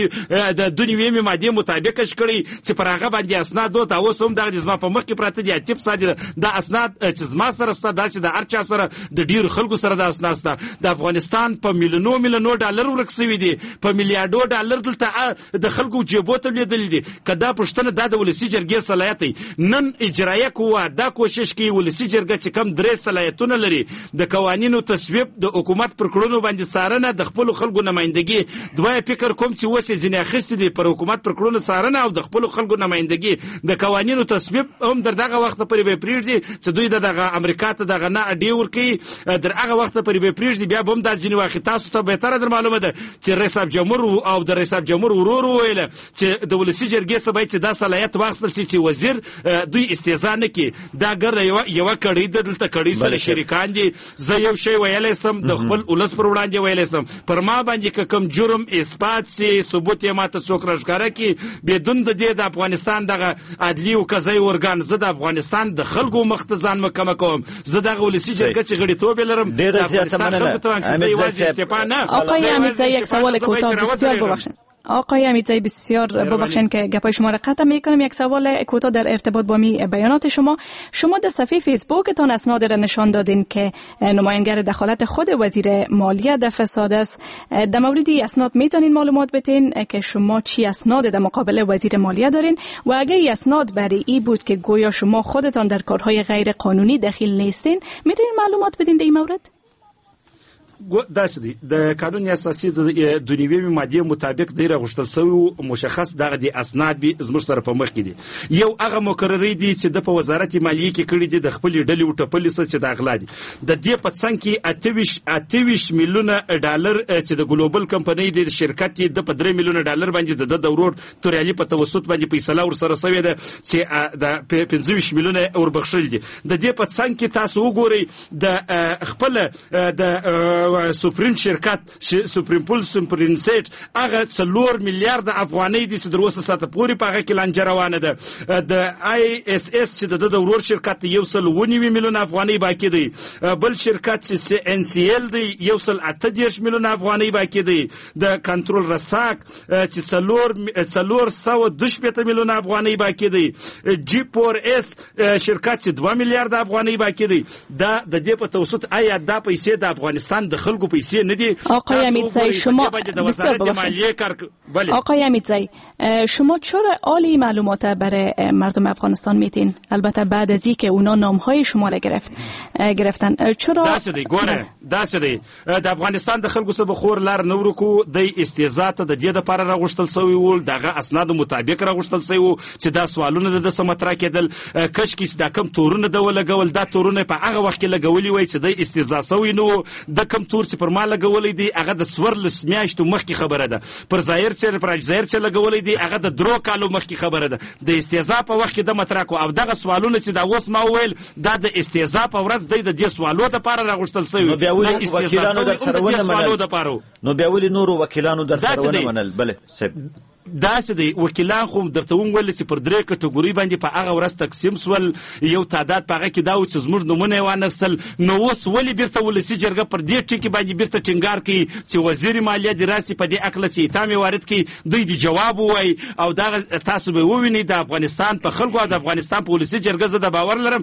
102 ماده مطابق کړي چې پر هغه باندې اسناد او اوس هم د زما په مخ کې پراته دي اتیب ساده د اسناد چې زما سره ستاسو د ارچا سره د ډیر خلکو سره د اسناد سره د افغانستان په میلیونو ډالر ورکسوي دي، په میلیارډو ډالر دلته د خلکو جیبو ته لیدل دي. کدا پښتنه د ولسي جرګې صلاحیت نن اجرایه قوه دا کوشش کوي ولسي جرګه چې کم درې صلاحیتونه لري د قوانینو تصویب، د حکومت پر کړنو باندې څارنه، د خپل خلکو نمائندګي. دوی فکر کوم چې وسه ځنې اخیستې دي پر حکومت پر کړنو څارنه او د خپل خلکو نمائندګي، د قوانینو تصویب هم در دغه وخت پورې به پریږدي چې دوی دغه امریکا ته دغه نه اډې ورکوي، در هغه وخت پورې به پریږدي. بیا هم دا ځینې واخې تاسو ته بهتره در معلومه ده چې رئیس جمهور او د رئیس جمهور ورور ویل چې د ولسي جرګې څخه باید چې دا صلاحیت واخیستل شي چې وزیر دوی استهزاء نه کوي. دا ګر یو کړي دلته کړي سره شریکان دي. زه یو شی ویلی سم د خپل ولس پر وړاندې ویلی سم، پر ما باندې که کوم جرم اثبات سي ثبوت یې ماته څوک راښکاره کړي بدون د دې د افغانستان دغه عدلي او قضایي ارګان، زه د افغانستان د خلکو مخ ته ځان مکمه کوم. زه دغه ولسي جرګه چې غړیتوب یې لرم د افغانستان خلکو ته وایم چې زه یوازې استعفا نه. آقای امیدزایی یک سوال کوتاه بسیار ببخشید. آقای امیدزایی بسیار ببخشید که گپای شما را قطع میکنم. یک سوال کوتاه در ارتباط با بیانات شما در صفحه فیسبوکتان اسناد را نشان دادین که نماینگر دخالت خود وزیر مالیه در فساد است. در مورد اسناد میتونین معلومات بدین که شما چی اسناد در مقابل وزیر مالیه دارین و اگر اسناد برای ای بود که گویا شما خودتان در کارهای غیر قانونی دخیل نیستین میتونین معلومات بدین در این مورد؟ داسې دی د قانون اساسي د 92 ماده مطابق د راغشتل سوی مشخص دغه د اسناد به زموږ سره په مخ کې دي. یو هغه مقرري دي چې د په وزارت مالیه کې کړی دي د خپل ډلې او ټپلې سره چې د اغلا دي د دې په څنګ کې 28 میلیونه ډالر چې د ګلوبل کمپنۍ د شرکت د 3 میلیونه ډالر باندې د دورور تورالي په توسط باندې فیصله ور سره سوی ده چې د 25 میلیونه ور بخښل دي. د دې په څنګ کې تاسو وګورئ د خپل د سپرین شرکت سپرین پول سپرین سیټ هغه 4 میلیارډ افغانۍ دي چې در اوسه ساته پورې په هغه کې لانجه روانه ده. د آی اس اس چې د ورور شرکت 1.9 میلیون افغانۍ باقی دی. بل شرکت چې ان سی ال دی 1.8 میلیون افغانۍ باقی دی. د کنټرول رساک چې 412 میلیون افغانۍ باقی دی. جی پور اس شرکت چې 2 میلیارډ افغانۍ باقی دی. دا د دې په توسط آیا دا پیسې د افغانستان د خلکو پیسې نه دي؟ آقای امیدزای شما بسیار ببخشید آقای امیدزای شما چرا عالی معلومات برای مردم افغانستان میتین؟ البته بعد از اینکه اونا نامهای شما را گرفتن چرا داسې دی د افغانستان د خلکو سره بخور لار نورو کو د استهزاء ته د دې لپاره راغوښتل شوی ول دغه اسناد مطابق راغوښتل شوی و چې دا سوالونه د سمترا کېدل کش کې دا کم تورونه د ولګول دا تورونه په هغه وخت کې لګولي وای چې د استهزاء شوی نو د کم تور چې پر ما لګولې دي هغه د سورلس میاشتو مخکې خبره ده. پر ظاهر چې لګولې دي هغه د درو کالو مخکې خبره ده. د استهزاء په وخت کې د مطرح کو او دغه سوالونه چې دا اوس ما ویل دا د استهزاء په ورځ د دې سوالو لپاره راغوښتل شوی. نو بیا ولې وکیلانو در سره ونه منل؟ نو بیا ولې نورو وکیلانو در سره ونه منل؟ بله صاحب داسې دی وکیلان خو درته وویل چې پر 3 کټګوري باندې په هغه ورځ تقسیم سول. یو تعداد په هغه کې دا و چې زموږ نومونه یې وانخیستل. نو اوس ولې بیرته ولسي جرګه پر دې ټکي باندې بیرته ټینګار کوي چې وزیر مالیه دې راسي په دې اکله چې اتهام یې وارد کړي دوی د جواب ووایي او دغه تاسو به ووینئ د افغانستان په خلکو او د افغانستان په ولسي جرګه زه د باور لرم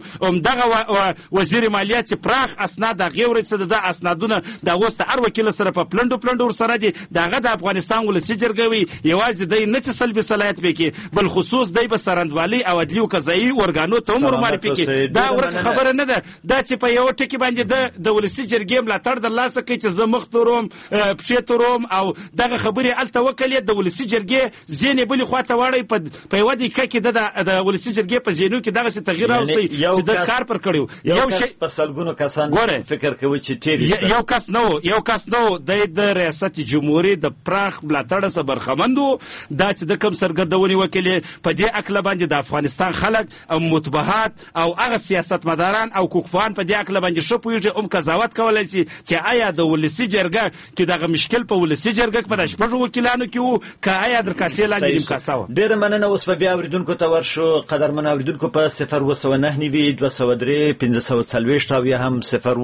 همدغه وزیر مالیه چې پراخ اسناد هغې ورسېده دا اسنادونه دا اوس د هر وکیل سره په پلنډو ورسره دي د هغه د افغانستان ولسي جرګه وي یوازې دی نه چې سلبي صلاحیت پکې بل خصوص دی به سرندوالي او عدلي او قضایي ارګانو ته عمر معرفي کوي. دا ورته خبره نه ده دا چې په یو ټکی باندې د ولسي جرګې ملاتړ درلاسه کوي چې زه مخ تروم پښې تروم او دغه خبرې الته وکړي د ولسي جرګې ځینې بلې خواته واړی په یوه دقیقه کې د ولسي جرګې په ذهنو کې دغسې تغییر راوستی چې د کار پر کړی یو شی په سلګونو کسان فکر کوي چې تیر یو کس نو د ریاست جمهوریت د پراخ ملاتړ سره برخمند و دا چې د کم سرګردونې وکړي په دې اکله باندې د افغانستان خلک او مطبوعات او هغه سیاستمداران او کوکفان په دې اکله باندې ښه پوهېږي هم قضاوت کولی شي چې آیا د ولسي جرګه کې دغه مشکل په ولسي جرګه کې په د 6 وکیلانو کې و که آیا در کاسې لاندې نیم کاسه وه. ډېره مننه. اوس به بیا اورېدونکو ته ورشو. قدرمن اورېدونکو په 029 نوي 203 540 او یا هم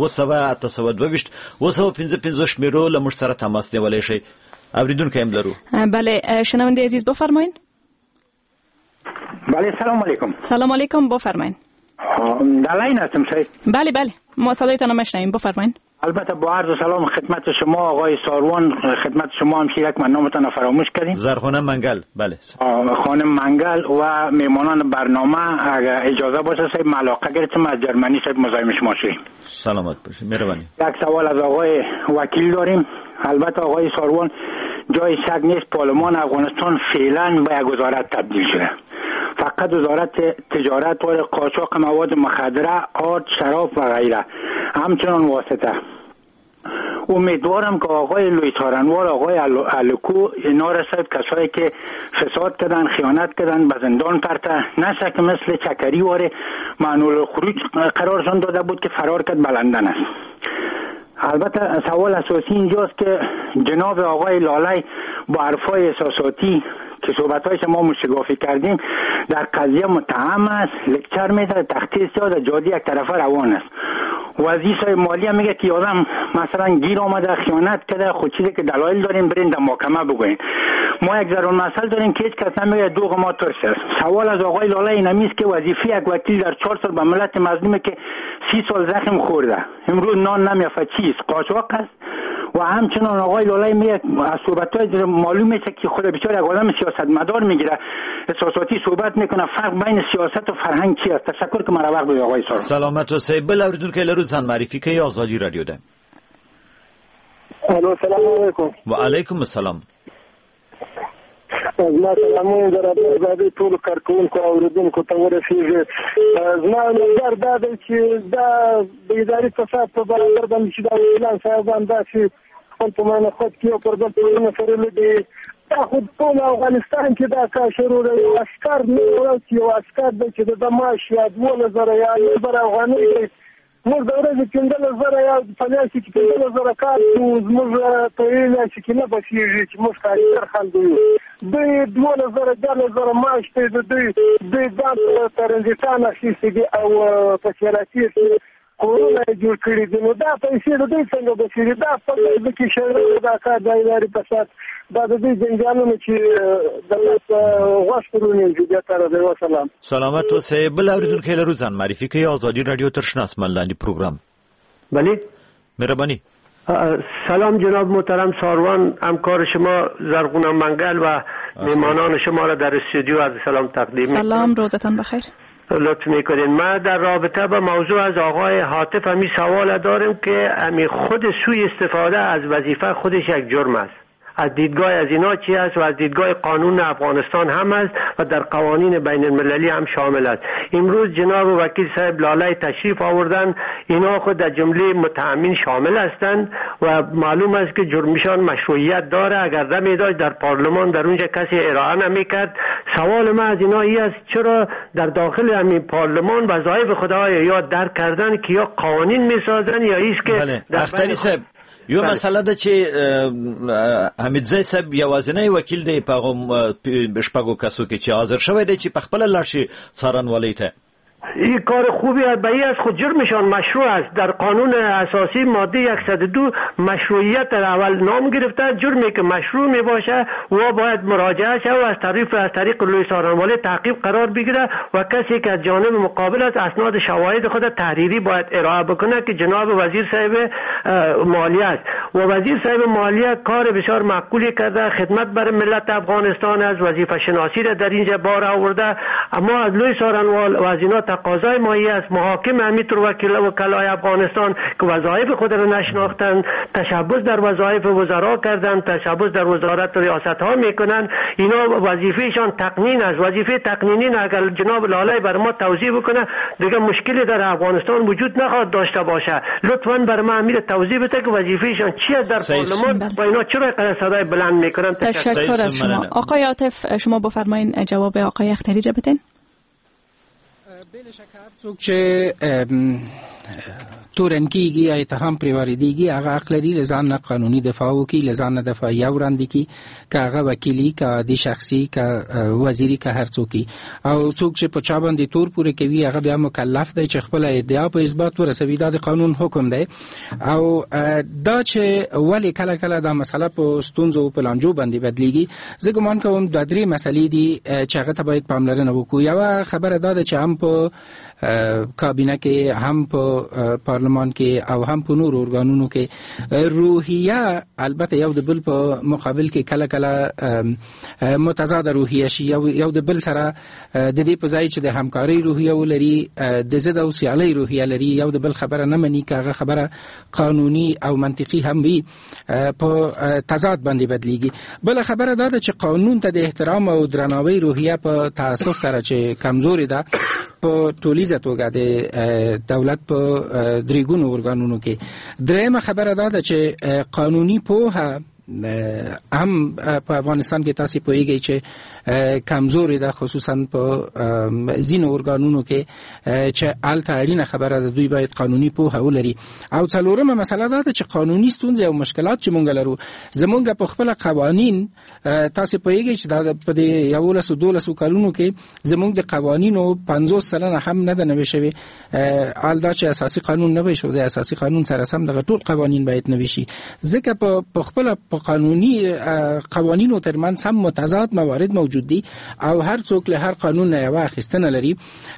0 822 255 شمیرو له موږ سره تماس نیولی شئ. اوریدونکو هم لرو. بله شنونده عزیز بفرمایید. بله سلام علیکم. سلام علیکم بفرمایید. دلاین هستم سید. بله ما صدایتان میشنویم بفرمایید. البته با عرض سلام خدمت شما آقای ساروان خدمت شما هم شیرک من نامتان فراموش کردیم. زرخانه منگل. بله خانم منگل و میمانان برنامه اگر اجازه باشه سید علاقه گرفتم از جرمنی سید مزاحم شما شدیم. سلامت باشید. مهربانی. یک سوال از آقای وکیل داریم. البته آقای ساروان جای شک نیست پارلمان افغانستان فعلا به یک وزارت تبدیل شده. فقط وزارت تجارت و قاچاق مواد مخدره، آرد، شراب و غیره همچنان واسطه. امیدوارم که آقای لوی تارنوال، آقای الکو اینا رسد کسایی که فساد کردن، خیانت کردن به زندان پرته نشه که مثل چکری واره معنول خروج قرارشان داده بود که فرار کرد به لندن است. البته سوال اساسی اینجاست که جناب آقای لالی با حرفای احساساتی که صحبت‌های ما مشگافی کردیم در قضیه متهم است، لکچر میده، تخطیص داده، جادی یک طرفه روان است. وزیر مالیه میگه که آدم مثلا گیر آمده، خیانت کرده، خود چیزی که دلایل داریم برین در محکمه بگوین. ما یک ضرور مسئله داریم که هیچ کس نمیگه دوغ ما ترس است. سوال از آقای لاله این است که وظیفه یک وکیل در 4 سال به ملت مظلومه که 30 سال زخم خورده امروز نان نمیافته چیست؟ قاچاق است. و همچنان آقای لاله میگه از صحبت‌های معلوم میشه که خود بیچاره یک آدم سیاستمدار میگیره، احساساتی صحبت میکنه. فرق بین سیاست و فرهنگ چی است؟ تشکر که مرا وقت بدید آقای سارو. سلامت و سید بل اوریدونکو لرو ځان معرفي کوي آزادی رادیو ده. الو سلام علیکم. و علیکم السلام. زما سلامونه درته ټول کارکونکو او اوریدونکو ته ورسیږي. زما نظر دا دی چې دا د اداري فساد په برابر باندې چې دا وکیلان صاحبان داسې خپل په معنی خود کې او پر بل ټولونه سره لدي دا خو ټول افغانستان کې دا کار شروع دی. عسکر نه یو عسکر دی چې د معاش یا 2000 یا 1000 افغانۍ دی موږ د ورځې 15,000 یا په میاشت کې 15,000 کار کوو، زموږ په میاشت کې نه بسېږي چې موږ کارګر خلک یو. دوی 12,000 معاش ته دوی ځان ترنزیټان اخیستي دي او په سیاسي کورونه جوړ کړي دي. نو دا پیسې د دوی څنګه بسېږي؟ دا په دې کې شرایط دا کار د ادارې په سات دا د دې جنجالونو چې دولت غوښ پرونی جوړه تر دې وسلام. سلامت اوسئ. بل اوریدونکو لرو ځان معرفي کوي. آزادی رادیو ترشناس ملاندی پروگرام. بله مهربانی. سلام جناب محترم ساروان، همکار شما زرغونه منگل و میهمانان شما را در استودیو از سلام تقدیم می‌کنم. سلام، روزتان بخیر. لطف میکنین. ما در رابطه با موضوع از آقای حاطف همی سوال داریم که همی خود سوی استفاده از وظیفه خودش یک جرم است. از دیدگاه از اینا چی است و از دیدگاه قانون افغانستان هم است و در قوانین بین المللی هم شامل است. امروز جناب وکیل صاحب لاله تشریف آوردن، اینا خود در جمله متهمین شامل هستند و معلوم است که جرمشان مشروعیت داره. اگر نمی داشت در پارلمان در اونجا کسی ارائه نمی کرد. سوال ما از اینا ای است چرا در داخل همین پارلمان وظایف خودها یا درک کردن که یا قوانین می سازن یا ایست که اختری صاحب یو مسله ده چې حمیدزی صاحب یوازینی وکیل دی په شپږو کسو کې چې حاضر شوی دی چې په خپل لاړ شي څارنوالۍ ته. این کار خوبی است، به این از خود جرمشان مشروع است. در قانون اساسی ماده 102 مشروعیت در اول نام گرفته. جرمی که مشروع می باشه و باید مراجعه شود و از طریق لوی سارنواله تعقیب قرار بگیره و کسی که از جانب مقابل است اسناد شواهد خود تحریری باید ارائه بکنه که جناب وزیر صاحب مالیه است. و وزیر صاحب مالیه کار بسیار معقولی کرده، خدمت برای ملت افغانستان از وظیفه شناسی را در اینجا بار آورده. اما از لوی سارنوال و از اینا تقاضای مایی است. محاکم همینطور وکلای افغانستان که وظایف خود را نشناختند، تشبث در وظایف وزرا کردند، تشبث در وزارت و ریاست ها میکنند. اینا وظیفهشان تقنین است. وظیفه تقنینی اگر جناب لاله بر ما توضیح بکنه دیگه مشکلی در افغانستان وجود نخواهد داشته باشه. لطفاً بر ما امیر توضیح بده که وظیفهشان چی است در پارلمان و اینا چرا اینقدر صدای بلند میکنن. تشکر از شما. آقای عاطف شما بفرمایید جواب آقای اختری را بدین. بله شکر څوک چې تورن کیږي یا اتهام پرې واردېږي هغه حق لري له ځان نه قانوني دفاع وکړي، له ځان نه دفاعیه وړاندې کړي، که هغه وکیلي، که عادي شخصي، که وزیري، که هر څوک او څوک چې په چا باندې تور پورې کوي هغه بیا مکلف دی چې خپل ادعا په اثبات ورسوي. دا د قانون حکم دی. او دا چې ولې کله کله دا مسله په ستونزو په لانجو باندې بدلیږي، زه ګمان کوم دا درې مسلې دي چې هغه ته باید پاملرنه وکړو. یوه خبره دا ده چې هم په کابینه کې، هم په پارلمان کې او هم په نور ارګانونو کې روحیه البته یو د بل په مقابل کې کله کله متضاد روحیه شي، یو د بل سره د دې په ځای چې د همکارۍ روحیه ولري د ضد او سیالۍ روحیه لري، یو د بل خبره نه مني، که هغه خبره قانوني او منطقي هم وي په تضاد باندې بدلیږي. بل خبره دا ده چې قانون ته د احترام او درناوي روحیه په تاسف سره چې کمزوري ده په ټولیزه توګه د دولت په درېګونو ارګانونو کې. درېمه خبره دا ده چې قانوني پوهه هم په افغانستان کې تاسو پوهیږئ چې کمزوري ده، خصوصا په ځینو ارګانونو کې چې الته اړینه خبره ده دوی باید قانوني پوهه ولري. او څلورمه مسله ده چې قانوني ستونزې او مشکلات چې مونږ لرو زمونږ په خپل قوانین تاسو پوهیږئ چې دا په دې 11-12 کلونو کې زمونږ د قوانینو 50% هم نه ده نوي شوی. الدا چې اساسي قانون نه وي شو، د اساسي قانون سره سم دغه ټول قوانین باید نوي شي، ځکه په خپل قانوني قوانینو ترمنځ هم متضاد موارد موجود دي او هر څوک له هر قانون نه یو اخیستنه لري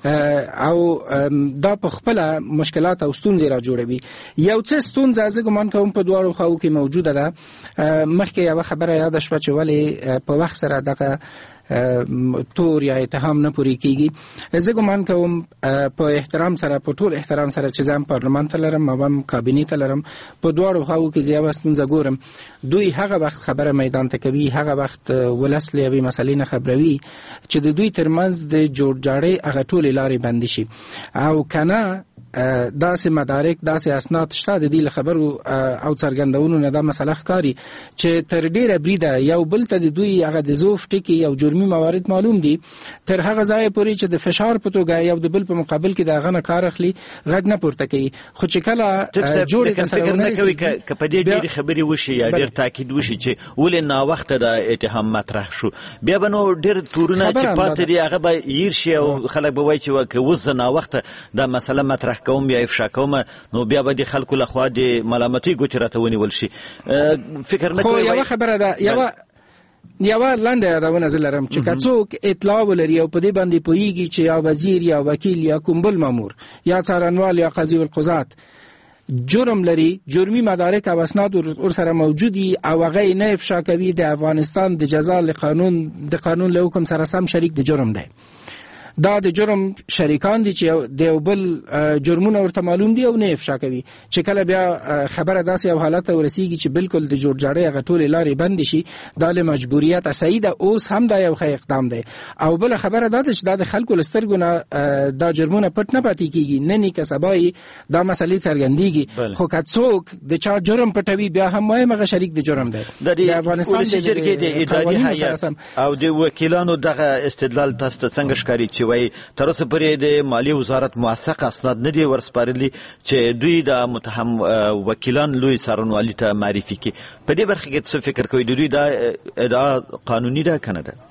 او دا په خپل مشکلات او ستونزې را جوړوي. یو څه ستونزه زه ګمان کوم په دواړو خواو کې موجوده ده. مخکې یو خبره یاد شوه چې ولې په وخت سره دغه تور یا اتهام نه پوری کیږي. زه ګمان کوم په احترام سره، په ټول احترام سره چې ځم پارلمان ته لرم او هم کابینې ته لرم، په دواړو خواو کې زیاته ستونزه ګورم. دوی هغه وخت خبره میدان ته کوي، هغه وخت ولس له یوې مسلې نه خبروي چې د دوی ترمنځ د جوړجاړي هغه ټول لارې بند شي او کنه داسې مدارک داسې اسناد شته د دې خبرو او څرګندونو نه دا مسله ښکاري چې تر ډیره بریده یو بل ته د دوی هغه د زوف ټکي او جرمي موارد معلوم دي تر هغه ځای پورې چې د فشار په توګه یو د بل په مقابل کې د غنه کار اخلي غږ نه پورته کوي خو چې کله جوړ فکر نه کوي ک په دې ډېر خبري وشي یا ډېر تاکید وشي چې ولې نا وخت د اتهام مطرح شو بیا به نو ډېر تورونه چې پاتې دي هغه به ير شي او خلک به وایي چې وز نه وخت د مسله مطرح کوم یا افشا کوم نو بیا به د خلکو لخوا د ملامتي ګوترته ونیول شي فکر نه کوي یو خبره ده یو لاندې یادونه زلرم چې کڅوک اطلاع ولري او په دې باندې پويږي چې یا وزیر یا وکیل یا کوم بل مامور یا څارنوال یا قاضي القضات جرم لري جرمي مدارک او اسناد ور سره موجودي او هغه نه افشا کوي د افغانستان د جزا قانون له حکم سره سم شریک د جرم دی دا د جرم شریکان دي چې د بل جرمونه ورته معلوم دي او نه افشا کوي چې کله بیا خبره داسې او حالت ورسیږي چې بالکل د جوړجاړي غټولې لارې بند شي دا له مجبوریت اسید اوس هم دا یو ښه اقدام دی او بل خبره دا چې د خلکو لسترګونه دا جرمونه پټ نه پاتې کیږي نه نیکه سبای دا مسلې څرګندېږي خو کڅوک د چا جرم پټوي بیا هم وايي شریک د جرم دی د افغانستان د جرګې د اداري هیئت او د وکیلانو دغه استدلال تاسو څنګه ښکاري چې وای تر اوسه پورې د مالیې وزارت موثق اسناد نه دي ورسپارلي چې دوی د متهم وکیلان لوی څارنوالي ته معرفي کړي په دې برخه کې څه فکر کوي دوی دا ادعا قانوني ده کنه ده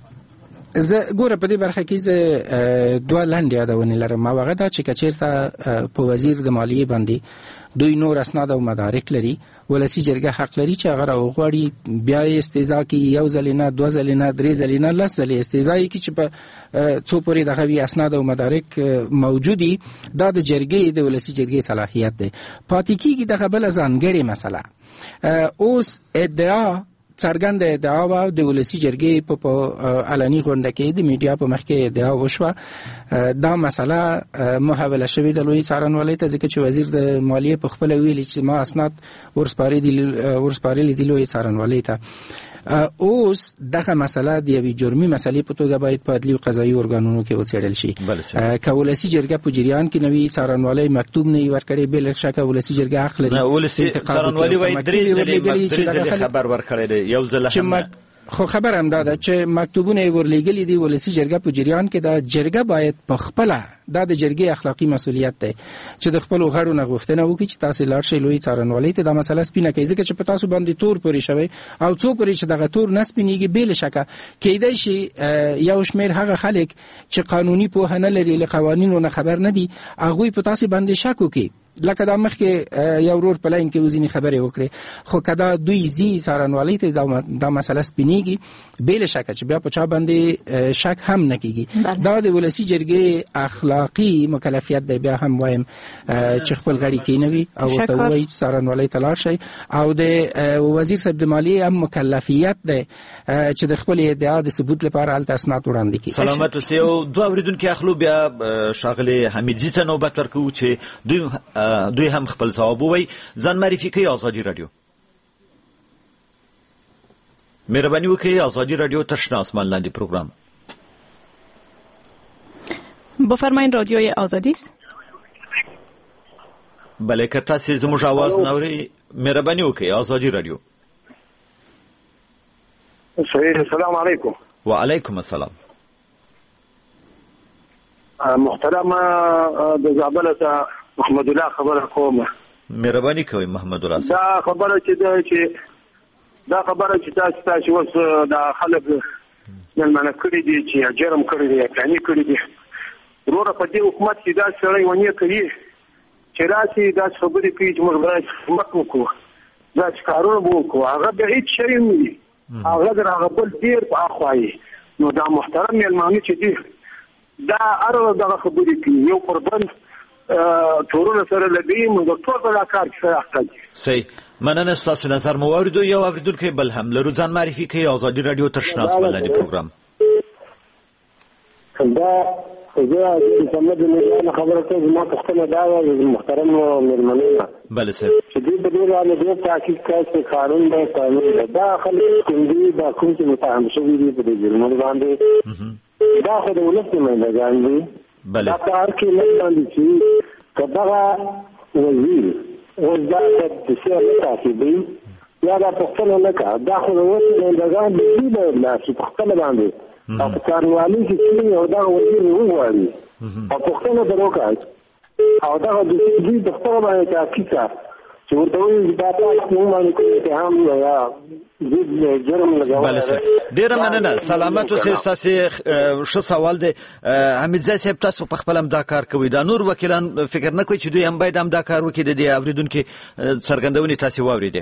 زه ګوره په دې برخه کې زه دوه لاندې یادونه لرم هغه دا چې کچیرته په وزیر د مالیې باندې دوی نور اسناد او مدارک لري ولسی جرګه حق لري چې هغه راوغړي بیا استیزا کې یو ځلینا دوه ځلینا درې ځلینا لس ځلې استیزا کې چې په څو پورې دغه وی اسناد او مدارک موجودي دا د جرګې د ولسی جرګې صلاحیت دی پاتې کېږي دغه بل ځانګړې مسله اوس ادعا څرګند ادعا و د ولسی جرګې په علني غونډه کې د میډیا په مخ کې ادعا وشوه دا مسله محاوله شوې د لوی څارنوالۍ ته ځکه چې وزیر د مالیې په خپل ویلي چې ما اسناد ورسپارلي دي لوی څارنوالۍ ته اوس دغه مسله د یوې جرمي مسلې په توګه باید په عدلي او قضایي ارګانونو کې وڅېړل شي که ولسي جرګه په جریان کې نوي څارنوالۍ مکتوب نه ورکړي بل شکه ولسي جرګه حق لري ولسي څارنوالۍ وایي درې ځلې خبر ورکړی دی یو ځل هم خو خبر هم دا ده چې مکتوبونه ورلېږلي دي ولسي جرګه په جریان کې دا جرګه باید په خپل دا د جرګې اخلاقی مسؤلیت دی چې د خپل غړو نه غوښتنه وکړي چې تاسو لاړ شئ لوی څارنوالۍ ته دا مسله سپینه کوي ځکه چې په تاسو باندې تور پورې شوی او څو پورې چې دغه تور نه سپینېږي بل شکه کېدای شي یو شمېر هغه خلک چې قانوني پوهه نه لري له قوانینو نه خبر نه دي هغوی په تاسو باندې شک وکړي لکه دا مخکې یو ورور په لاین کې وزینی خبرې وکړي خو کدا دوی زی څارنوالۍ ته دا مسله سپینېږي بل شکه چې بیا په چا باندې شک هم نه کیږي دا د ولسی جرګې اخلاقی مکلفیت دی بیا هم وایم چې خپل غړي کینوي او ته وایي څارنوالۍ ته لاړ شي او د وزیر صاحب د مالیې هم مکلفیت دی چې د خپل ادعا د ثبوت لپاره الته اسناد وړاندې کړي سلامت اوسئ او دوه اوریدونکو اخلو بیا شاغله حمیدزي ته نوبت ورکوي چې دوی هم خپل ځواب وایي ځان معرفي کوي آزادی رادیو مهرباني وکړئ آزادی رادیو تشنه آسمان لاندې پروگرام بفرمایید رادیوی آزادی است بله که تاسو زموږ आवाज نوري مهرباني وکړئ آزادی رادیو السلام علیکم وعلیکم السلام محترم د زابل ته محمد الله خبره کوم مهرباني کوي محمد الله دا خبره چې تاسو اوس دا خلک نن کړی دي چې جرم کړی دي کاني کړی دي وروره په دې حکومت کې دا سړی ونی کوي چې راسي دا خبرې کوي چې موږ باید حکومت وکړو دا کارونه وکړو هغه به هیڅ شی نه وي هغه درغه بل ډیر په اخوایي نو دا محترم یلماني چې دي دا اره دغه خبرې کوي یو قربان تورونه سره لګي موږ ټول دا کار کوي صحیح مننه ستاسو نظر مو اوریدو یو اوریدونکو بل هم لرو ځان معرفي کوي آزادی رادیو تشنه آسمان لاندې پروګرام دا زه چې محمد الله خبره کوي ما خپل دا محترم مېرمنه بله سر چې دې په دې باندې د تحقیق کوي قانون دی قانون دا خلک کومدي دا کوم چې متهم شوی دي په دې جرمونو باندې دا خو د ولس نه ګاندي بله دا کار کې نه باندې چې که دغه وزیر اوس دا د سیاسي تعقیبوي یا دا پوښتنه نه کوي، دا خو د اوس نمایندګان د دوی باید لاړ شي په خپله باندې او په څارنوالۍ کې چې او دغه وزیر وغواړي او پوښتنه ترې وکړي او دغه دوی په خپله باندې تحقیق کوي چې ورته وایي دا تاسو موږ باندې کوم اتهام یا ضد جرم لګولی. ډېره مننه. سلامت اوسئ. ستاسې ښه سوال دی. حمیدزی صاحب، تاسو په خپله هم دا کار کوئ، دا نور وکیلان فکر نه کوي چې دوی هم باید هم دا کار وکړي؟ د دې اورېدونکي څرګندونې تاسې واورېدې.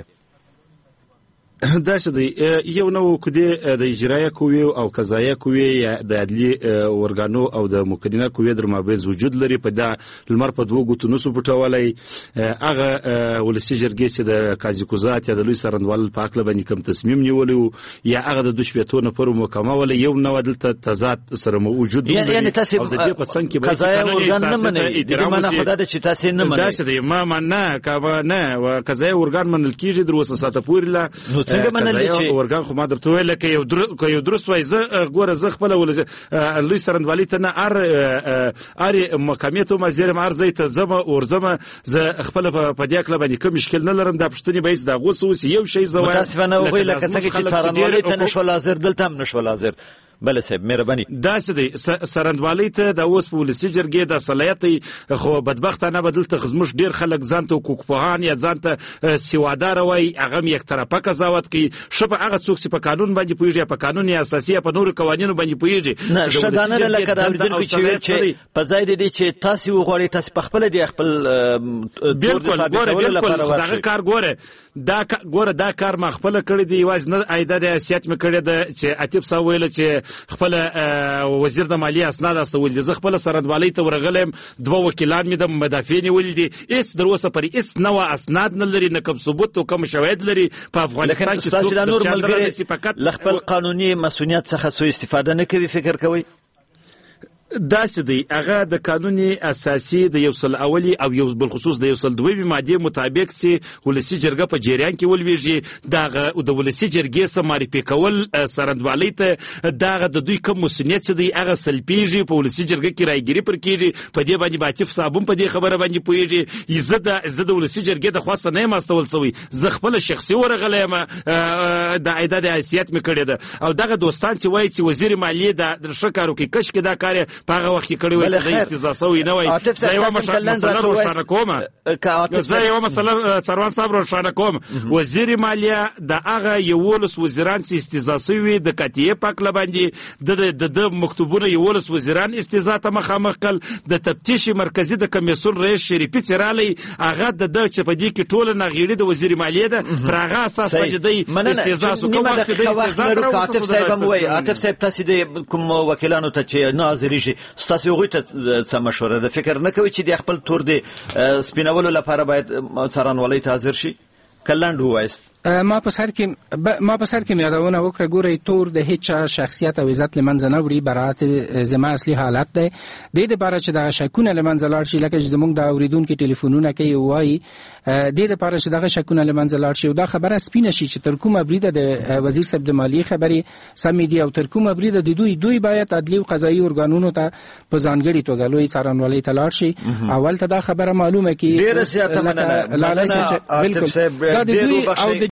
دا څه دی، یو نو کدی د اجرایه قوې او قضایه قوې یا د عدلي ورګانو او د مقننه قوې در مابین وجود لري. په دا لمر په دوه ګوتو نسو پټولای. هغه ولسی جرګې چې د قاضي قضات یا د لوی سرندوال په حق باندې کوم تصمیم نیولی یا هغه د 2 نفر محکمه ول یو نو دلته تضاد سره موجود لري. یعنی تاسو د دې په څنګه کې قضایه ورګان نه منئ؟ د دې معنی خدای چې تاسو نه منئ. دا څه دی، ما مننه کابه نه قضایه ورګان منل کیږي در وسه ساته پورې لا څنګه منل چې ورګان خو ما درته ویل کې یو درست وای زه ګوره زه خپل ول لوی سرندوالي ته نه ار محکمې ته مزیر ارزي ته زما ورزما زه خپل په دې کله باندې کوم مشکل نه لرم. دا پښتني به دا غوسوس یو شی زوای متاسفانه وغوي لکه څنګه چې سرندوالي ته نشول حاضر دلته هم نشول حاضر. بله صاحب مهرباني. دا څه دی، سرندوالي ته د اوس پولیسي جرګې د صلاحیت خو بدبختانه بدلته خزمش ډیر خلک ځانته حقوقپوهان یا ځانته سیوادار وای هغه یک طرفه قضاوت کوي. شپه هغه څوک چې په قانون باندې پوهیږي، په قانون اساسي یا په نورو قوانینو باندې پوهیږي چې شګانه لکه د اوریدونکو چې په ځای دي چې تاسو وغواړئ تاسو په خپل دی خپل بالکل دغه کار ګوره دا کار ما خپل کړی دی. واز نه ایده د سیاست مې کړی د چې عتیب صاحب ویل چې خپل وزیر د مالیې اسناد استول دي. زه خپل سرندوالۍ ته ورغلم، 2 وکیلان مې د مدافع نیولي دي، هیڅ در اوسه پورې هیڅ نوع اسناد نه لري، نه کوم ثبوت او کوم شواهد لري. په افغانستان کې څوک د نور ملګري ل خپل قانوني مسؤلیت څخه سوء استفاده نه کوي، فکر کوي؟ دا څه دی، هغه د قانوني اساسي د یو سل اولی او یو بل خصوص د یو سل دویمه ماده مطابق چې ولسی جرګه په جریان کې ولويږي دغه د ولسی جرګې سره معرفي کول سرندوالۍ ته دغه د دوی کوم مسؤلیت دی هغه سلپیږي په ولسی جرګه کې رايګری پر کېږي. په دې باندې باچف صاحب په دې خبره باندې پوهیږي. زه د ولسی جرګې د خاصه نه ماستول سوی، زه خپل شخصي ورغلم د عیداد حیثیت مې کړی ده او دغه دوستان چې وایي چې وزیر مالیه د شکارو کې کش کې دا کار په هغه وخت کې کړی وای چې استزا سوی نه وای. زه یو مسله روښانه کوم، زه یو مسله څروان صاحب روښانه کوم. وزیر مالیه د هغه یولس وزیران چې استزا سوی د کتیه پاکله باندې د مکتوبونه یولس وزیران استزا ته مخامخ کړ. د تفتیش مرکزی د کمیسیون رئیس شریفی چرالی هغه د چپدی کې ټول نغیړي د وزیر مالیه ده پر هغه اساس باندې د استزا سو کوم وخت د استزا عاطف صاحب وای. عاطف صاحب تاسو د کوم وکیلانو ته چې ناظری شي ستاسو هغوی ته څه مشوره ده؟ فکر نه کوي چې د خپل تور د سپینولو لپاره باید څارنوالۍ ته حاضر شي؟ کلند وایست ما په سر کې مې یادونه وکړه، ګورئ تور د هیڅ شخصیت او عزت لمنځه نه وړي، برات زما اصلي حالت دی. د دې لپاره چې دغه شکونه لمنځه لاړ شي، لکه چې زموږ د اوریدونکو ټلیفونونه کوي وایي د دې لپاره چې دغه شکونه لمنځه لاړ شي او دا خبره سپینه شي چې تر کومه بریده د وزیر صاحب د مالیې خبرې سمې دي او تر کومه بریده د دوی باید عدلي او قضایي ارګانونو ته په ځانګړي توګه لوی څارنوالۍ ته لاړ شي. اول ته دا خبره معلومه کی ډیره زیاته مننه. بالکل دا د دوی او